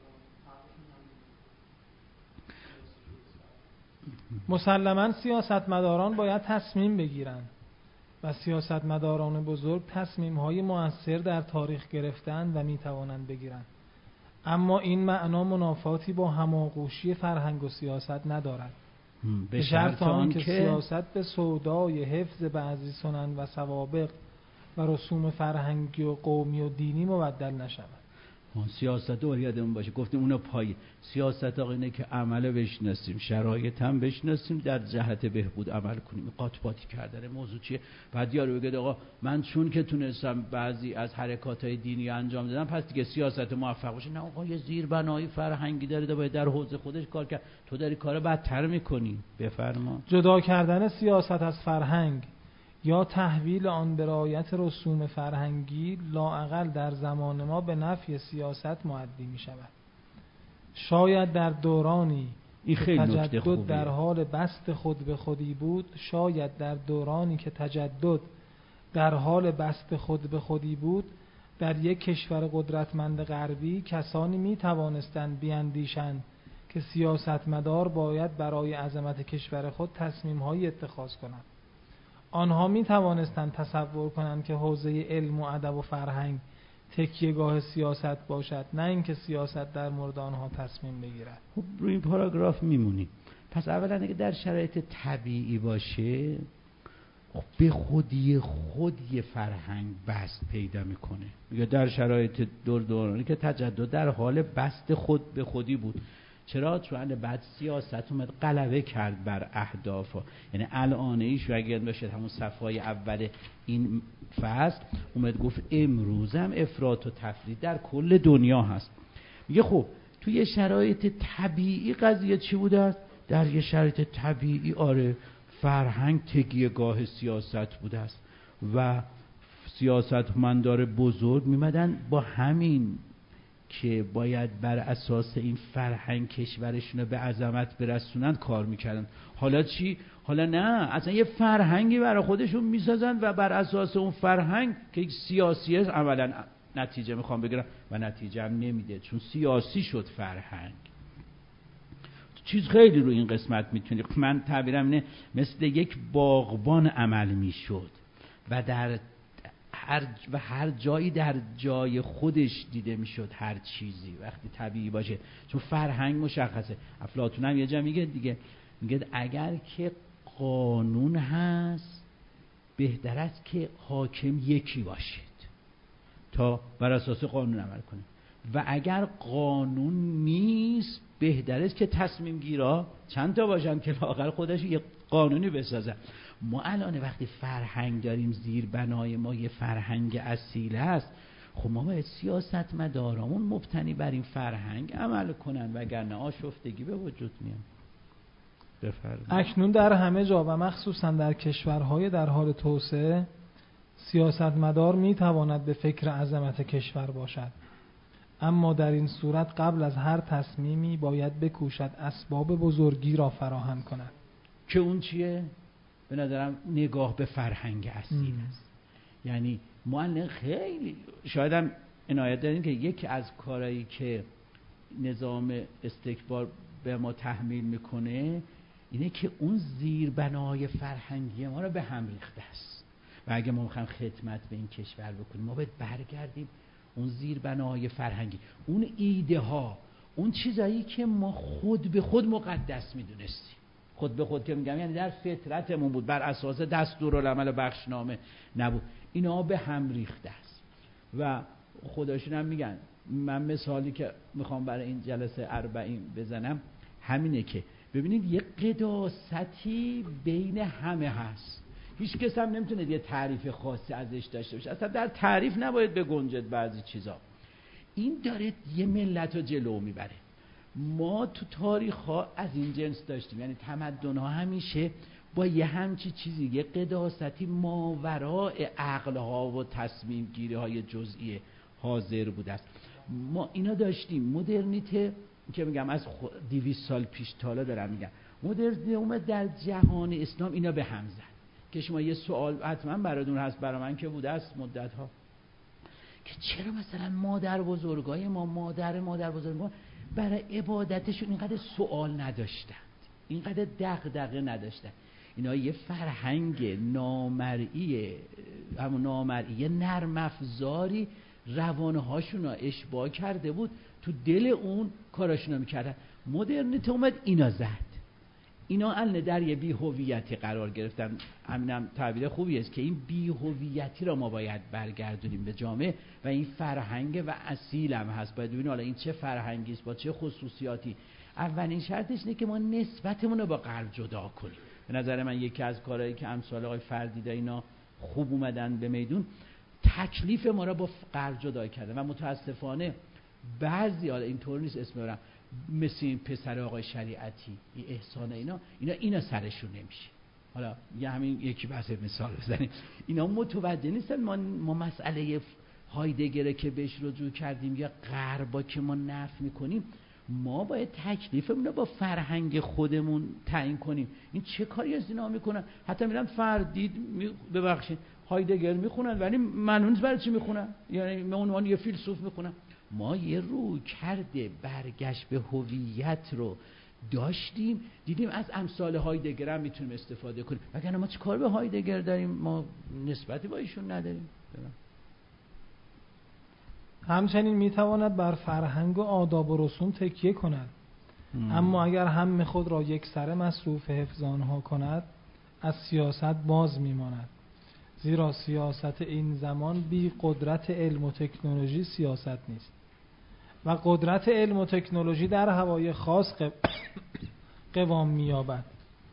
مسلماً سیاستمداران باید تصمیم بگیرند و سیاستمداران بزرگ تصمیم‌های مؤثر در تاریخ گرفتند و می‌توانند بگیرند، اما این معنا منافاتی با هماغوشی فرهنگ و سیاست ندارد، به شرط آنکه سیاست به سودای حفظ بعضی سنن و سوابق و رسوم فرهنگی و قومی و دینی مبدل نشود. سیاست رو یادمون باشه، گفتیم اونو پای سیاست آقا اینه که عمل بشناسیم، شرایط هم بشناسیم، در جهت بهبود عمل کنیم. قاطباتی کردن موضوع چیه؟ بعد یارو بگه آقا من چون که تونستم بعضی از حرکات‌های دینی انجام دادم پس دیگه سیاست موفق باشه. نه آقا، یه زیربنای فرهنگی داره، باید در حوزه خودش کار کرد. تو داری کارو بدتر می‌کنی. بفرما. جدا کردن سیاست از فرهنگ یا تحویل آن به رعایت رسوم فرهنگی لااقل در زمان ما به نفی سیاست مؤدی می شود. شاید در دورانی این که تجدد در حال بسط خود به خودی بود شاید در دورانی که تجدد در حال بسط خود به خودی بود در یک کشور قدرتمند غربی کسانی می توانستند بیاندیشند که سیاستمدار باید برای عظمت کشور خود تصمیم‌های اتخاذ کنند. آنها می توانستند تصور کنند که حوزه علم و ادب و فرهنگ تکیهگاه سیاست باشد، نه اینکه سیاست در مورد آنها تصمیم بگیرد. خب روی این پاراگراف میمونیم. پس اولا اگه در شرایط طبیعی باشه، خب به خودی خود یه فرهنگ بست پیدا میکنه. یا در شرایط دور دورانی که تجدد در حال بست خود به خودی بود. چرا؟ چون بعد سیاست اومد غلبه کرد بر اهداف. یعنی الان ایش اگر باشه همون صفحه اول این فصل اومد گفت امروز هم افراط و تفریط در کل دنیا هست. میگه خب توی یه شرایط طبیعی قضیه چی بوده است؟ در یه شرایط طبیعی آره فرهنگ تکیهگاه سیاست بوده است و سیاستمدار بزرگ میمدن با همین که باید بر اساس این فرهنگ کشورشون رو به عظمت برسونن کار میکردن. حالا چی؟ حالا نه، اصلا یه فرهنگی برای خودشون میسازن و بر اساس اون فرهنگ که یک سیاسی است عملا نتیجه میخوام بگیرن و نتیجه هم نمیده، چون سیاسی شد فرهنگ. چیز خیلی رو این قسمت میتونی، من تعبیرم اینه مثل یک باغبان عمل میشد و در هر و هر جایی در جای خودش دیده میشد هر چیزی وقتی طبیعی باشه، چون فرهنگ مشخصه. افلاطون هم یه جا میگه دیگه، میگه اگر که قانون هست بهتر است که حاکم یکی باشید تا بر اساس قانون عمل کنید و اگر قانون نیست بهتر است که تصمیم گیرا چند تا باشن که لااقل خودش یه قانونی بسازن. ما الان وقتی فرهنگ داریم، زیر بنای ما یه فرهنگ اصیل است، خب ما باید سیاستمدارامون مبتنی بر این فرهنگ عمل کنن، وگرنه آشفتگی به وجود میاد. بفرمایید. اکنون در همه جا و مخصوصا در کشورهای در حال توسعه سیاستمدار میتواند به فکر عظمت کشور باشد، اما در این صورت قبل از هر تصمیمی باید بکوشد اسباب بزرگی را فراهم کند. که اون چیه؟ به نظرم نگاه به فرهنگ اصیل است. یعنی ما الان خیلی شاید هم عنایت داریم که یکی از کارهایی که نظام استکبار به ما تحمیل میکنه اینه که اون زیربنای فرهنگی ما رو به هم ریخته است و اگه ما میخوایم خدمت به این کشور بکنیم ما باید برگردیم اون زیربنای فرهنگی، اون ایده ها، اون چیزایی که ما خود به خود مقدس میدونستیم. خود به خود که میگم یعنی در فطرتمون بود، بر اساس دستورالعمل و بخشنامه نبود، اینا به هم ریخته است. و خداشون هم میگن، من مثالی که میخوام برای این جلسه اربعین بزنم همینه که ببینید یه قداستی بین همه هست، هیچ کس هم نمیتونه یه تعریف خاصی ازش داشته باشه، اصلا در تعریف نباید بگنجد بعضی چیزا. این داره یه ملت رو جلو میبره. ما تو تاریخ ها از این جنس داشتیم، یعنی تمدن ها همیشه با یه همچی چیزی، یه قداستی ماورای عقل ها و تصمیم گیری های جزئی حاضر بود است. ما اینا داشتیم. مدرنیته که میگم از دویست سال پیش تالا دارم میگم، مدرنیته اومد در جهان اسلام اینا به هم زد. که شما یه سوال حتما براتون هست، برای من که بوده است مدت ها، که چرا مثلا مادر بزرگای ما مادر مادر بزرگ ما برای عبادتشون اینقدر سوال نداشتند، اینقدر دغدغه نداشتند. اینا یه فرهنگ نامرئی، همون نامرئی نرم افزاری روانهاشون رو اشباع کرده بود، تو دل اون کاراشون رو میکردن. مدرنیته اومد اینا زد، اینا الان در یه بی هویتی قرار گرفتن. همینم تعبیر خوبی است که این بی هویتی را ما باید برگردونیم به جامعه و این فرهنگ و اصیل هم هست. باید ببینیم حالا این چه فرهنگی است با چه خصوصیاتی. اولین شرطش اینه که ما نسبتمون رو با غرب جدا کنیم. به نظر من یکی از کارهایی که امثال آقای فردیده اینا خوب اومدن به میدون، تکلیف ما را با غرب جدا کردن. و متاسفانه بعضی، حالا اینطور نیست اسم ببرم، مثل این پسر آقای شریعتی، این احسان اینا اینا اینا سرشون نمیشه. حالا یه همین یکی بحث مثال بزنیم، اینا متوجه نیستن. ما ما مسئله هایدگره که بهش رجوع کردیم یا غربا که ما نفی میکنیم، ما باید تکلیفمون رو با فرهنگ خودمون تعیین کنیم. این چه کاری از اینا میکنن؟ حتی میرن فردید می... ببخشید هایدگر میخونن ولی منون برای چی میخونن؟ یعنی به عنوان یه فیلسوف میخونن. ما یه رو کرده برگشت به هویت رو داشتیم، دیدیم از امثال هایدگر هم میتونیم استفاده کنیم. وگرنه ما چه کار به هایدگر داریم؟ ما نسبتی با ایشون نداریم. همچنین میتواند بر فرهنگ و آداب و رسوم تکیه کند، ام. اما اگر هم خود را یک سره مصروف حفظ آنها کند از سیاست باز میماند، زیرا سیاست این زمان بی قدرت علم و تکنولوژی سیاست نیست و قدرت علم و تکنولوژی در هوای خاص قوام می‌یابد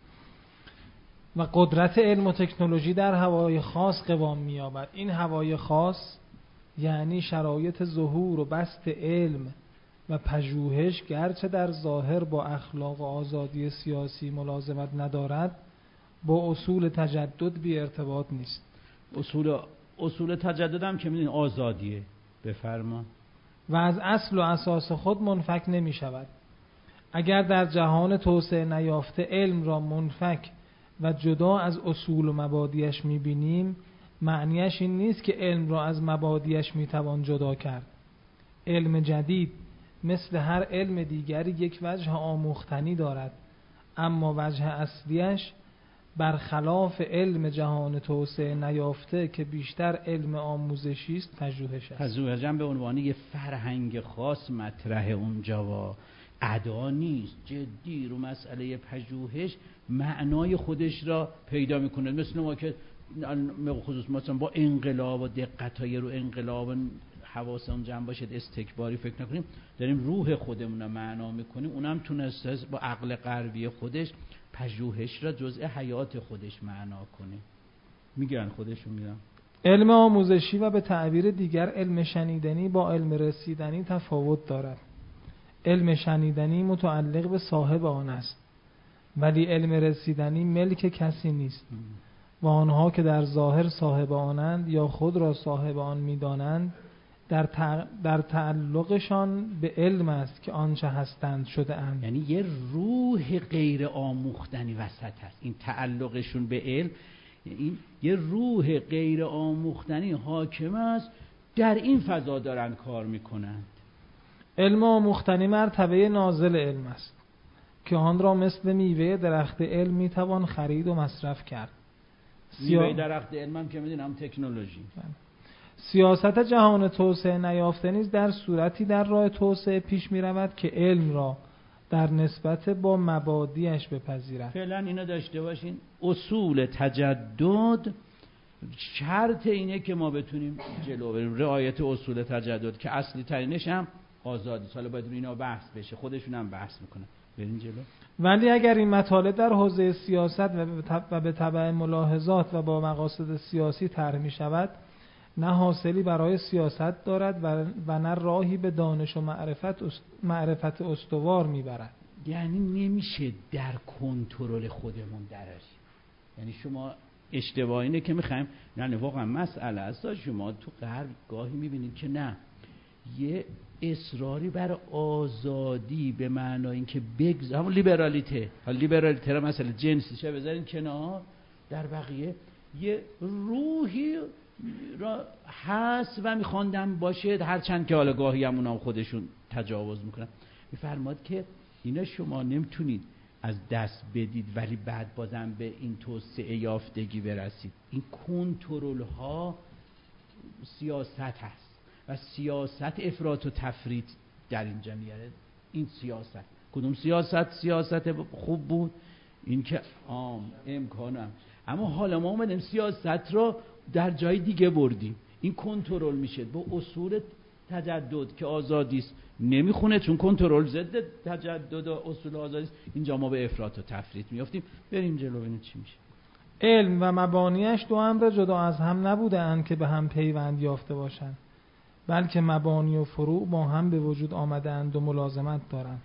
و قدرت علم و تکنولوژی در هوای خاص قوام می‌یابد. این هوای خاص یعنی شرایط ظهور و بسط علم و پژوهش، گرچه در ظاهر با اخلاق و آزادی سیاسی ملازمت ندارد، با اصول تجدد بی ارتباط نیست. اصول اصول تجدد هم که میدونید آزادیه. بفرما. و از اصل و اساس خود منفک نمی شود. اگر در جهان توسعه نیافته علم را منفک و جدا از اصول و مبادیش می بینیم، معنیش این نیست که علم را از مبادیش می توان جدا کرد. علم جدید مثل هر علم دیگری یک وجه آموختنی دارد، اما وجه اصلیش برخلاف علم جهان توسعه نیافته که بیشتر علم آموزشی است پژوهش است. پژوهش هم به عنوان یه فرهنگ خاص مطرح اونجا و ادا نیست، جدی رو مسئله پژوهش معنای خودش را پیدا میکنه. مثل ما که خصوص مثلا با انقلاب و دقتای رو انقلاب و حواسمون جمع باشه استکباری فکر نکنیم، داریم روح خودمون رو معنا میکنیم. اونم تونسته با عقل غربی خودش پژوهش را جزء حیات خودش معنا کنه. میگن خودشون میگن علم آموزشی و به تعبیر دیگر علم شنیدنی با علم رسیدنی تفاوت دارد. علم شنیدنی متعلق به صاحب آن است، ولی علم رسیدنی ملک کسی نیست و آنها که در ظاهر صاحب آنند یا خود را صاحب آن می‌دانند، در تع... در تعلقشان به علم است که آنچه هستند شده اند. یعنی یه روح غیر آموختنی وسط هست. این تعلقشون به علم، این یه روح غیر آموختنی حاکم است، در این فضا دارن کار میکنند. علم آموختنی مرتبه نازل علم است که آن را مثل میوه درخت علم میتوان خرید و مصرف کرد. سیا... میوه درخت علم هم که میدونم تکنولوژی. سیاست جهان توسعه نیافته نیز در صورتی در راه توسعه پیش می رود که علم را در نسبت با مبادیش بپذیرد. فعلا اینو داشته باشین، اصول تجدد شرط اینه که ما بتونیم جلو بریم. رعایت اصول تجدد که اصلی ترینش هم آزادی، حالا باید اینا بحث بشه، خودشون هم بحث میکنن. بریم جلو. ولی اگر این مطالب در حوزه سیاست و به تبع ملاحظات و با مقاصد سیاسی طرح می شود، نه حاصلی برای سیاست دارد و نه راهی به دانش و معرفت است معرفت استوار میبرد. یعنی نمیشه در کنترل خودمون درش. یعنی شما اشتباه اینه که میخوایم، نه واقعا مسئله است. شما تو غرب گاهی میبینید که نه، یه اصراری بر آزادی به معنای اینکه بگذار همون لیبرالیته، حالا لیبرالیته را مثلا جنسی چه بذارین کنار، در بقیه یه روحی را هست و میخواندم باشه، هرچند که حالا گاهی هم اونا خودشون تجاوز میکنن. میفرماد که اینا شما نمیتونید از دست بدید ولی بعد بازم به این توسعه یافتگی برسید. این کنترل ها سیاست هست و سیاست افراط و تفریط در اینجا میاره. این سیاست کدوم سیاست؟ سیاست خوب بود، این که عام امکانم، اما حالا ما اومدیم سیاست رو در جای دیگه بردیم. این کنترل میشه با اصول تجدد که آزادی است نمیخونه، چون کنترل ضد تجدد و اصول آزادی است. اینجا ما به افراط و تفریط میافتیم. بریم جلو ببینیم چی میشه. علم و مبانیش دو امر جدا از هم نبودند که به هم پیوند یافته باشند، بلکه مبانی و فروع با هم به وجود آمدند و ملازمت دارند.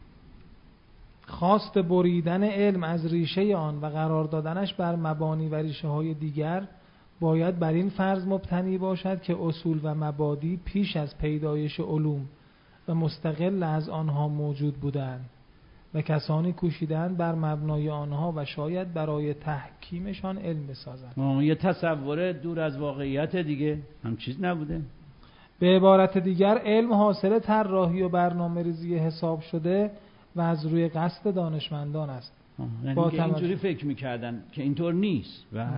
خواست بریدن علم از ریشه آن و قرار دادنش بر مبانی و ریشه های دیگر باید بر این فرض مبتنی باشد که اصول و مبادی پیش از پیدایش علوم و مستقل از آنها موجود بودند و کسانی کوشیدند بر مبنای آنها و شاید برای تحکیمشان علم بسازند. یه تصور دور از واقعیت دیگه، هم چیز نبوده. به عبارت دیگر علم حاصل طراحی و برنامه‌ریزی حساب شده و از روی قصد دانشمندان است. یعنی با که اینجوری فکر می‌کردن که اینطور نیست. بله.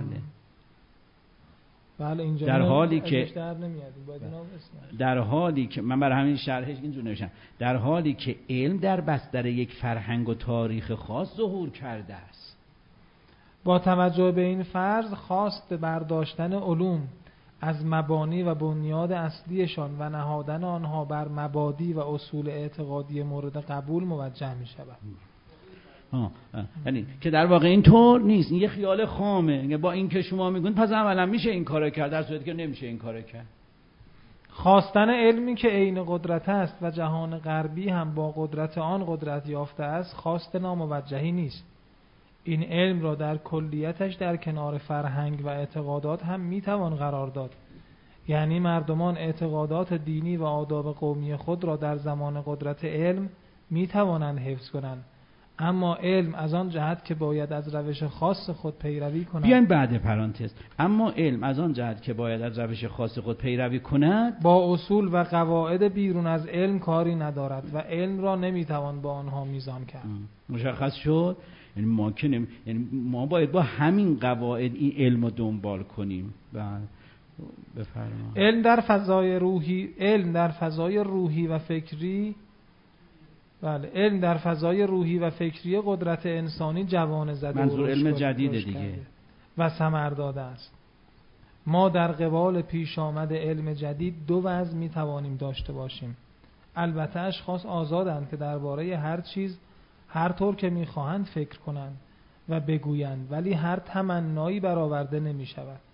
بله اینجا در حالی که در نمیاد باید اینا در حالی که من برای همین شرحش اینجوری نوشتم، در حالی که علم در بستر یک فرهنگ و تاریخ خاص ظهور کرده است. با توجه به این فرض خواست برداشتن علوم از مبانی و بنیاد اصلیشان و نهادن آنها بر مبادی و اصول اعتقادی مورد قبول موجه می شود. آه آه. یعنی که در واقع اینطور نیست، این یه خیال خامه. با این که شما میگن پس عملا میشه این کارو کرد، در صورتی که نمیشه این کارو کرد. خواستن علمی که عین قدرت است و جهان غربی هم با قدرت آن قدرت یافته است خواست ناموجهی نیست. این علم را در کلیتش در کنار فرهنگ و اعتقادات هم میتوان قرار داد. یعنی مردمان اعتقادات دینی و آداب قومی خود را در زمان قدرت علم میتوانند حفظ کنند، اما علم از آن جهت که باید از روش خاص خود پیروی کند. بیاین بعد پرانتز. اما علم از آن جهت که باید از روش خاص خود پیروی کند با اصول و قواعد بیرون از علم کاری ندارد و علم را نمیتوان با آنها میزان کرد. مشخص شد؟ یعنی ما که نمی... یعنی ما باید با همین قواعد این علم رو دنبال کنیم. بله بفرمایید. علم در فضای روحی علم در فضای روحی و فکری بله علم در فضای روحی و فکری قدرت انسانی جوانه زده منظور علم جدید دیگه و ثمر داده است. ما در قبال پیش آمد علم جدید دو وضع می توانیم داشته باشیم. البته اشخاص آزادند که درباره هر چیز هر طور که می خواهند فکر کنند و بگویند، ولی هر تمنایی برآورده نمی شود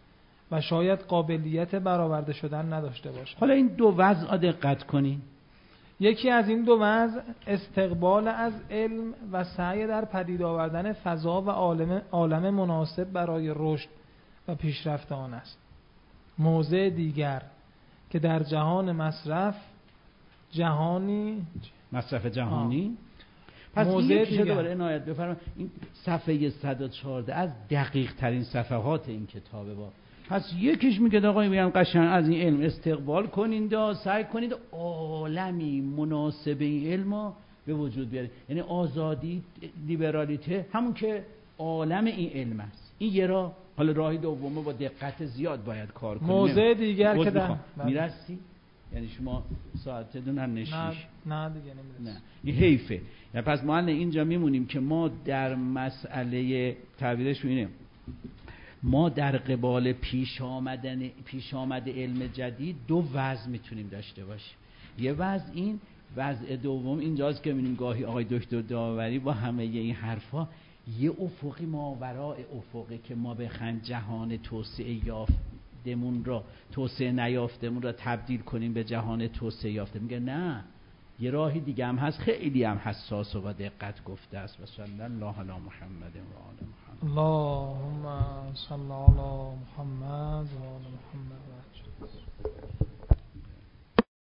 و شاید قابلیت برآورده شدن نداشته باشند. حالا این دو وضع دقت کنین. یکی از این دو وضع استقبال از علم و سعی در پدید آوردن فضا و عالم عالم مناسب برای رشد و پیشرفت آن است. موضع دیگر که در جهان مصرف جهانی مصرف جهانی آه. پس موضع این دیگر دوباره عنایت بفرمایید، این صفحه صد و چهارده از دقیق ترین صفحات این کتابه. با پس یکیش میگه آقا میگم قشنگ از این علم استقبال کنید و سعی کنید عالمی مناسب این علم به وجود بیارید. یعنی آزادی، لیبرالیته، همون که عالم این علم است. این یه راه. حالا راهی دومه با دقت زیاد باید کار کنیم. موضع دیگر که در میرسی، یعنی شما ساعتتون هم نشیش. نه نه دیگه نمیرسی. نه این حیفه. یعنی پس ما اینجا میمونیم که ما در مسئله تعبیرش اینه، ما در قبال پیش آمدن پیش آمده علم جدید دو وضع میتونیم داشته باشیم. یه وضع این، وضع دوم اینجاست که میبینیم گاهی آقای دکتر داوری با همه این حرفا یه افقی ماورای افقی که ما بخوایم جهان توسعه یافتمون را توسعه نیافتمون را تبدیل کنیم به جهان توسعه یافته. میگه نه، یه راهی دیگه هم هست، خیلی هم حساس و با دقت گفته است. و صلی الله علی محمد و آل محمد. اللهم صل علی محمد و آل محمد.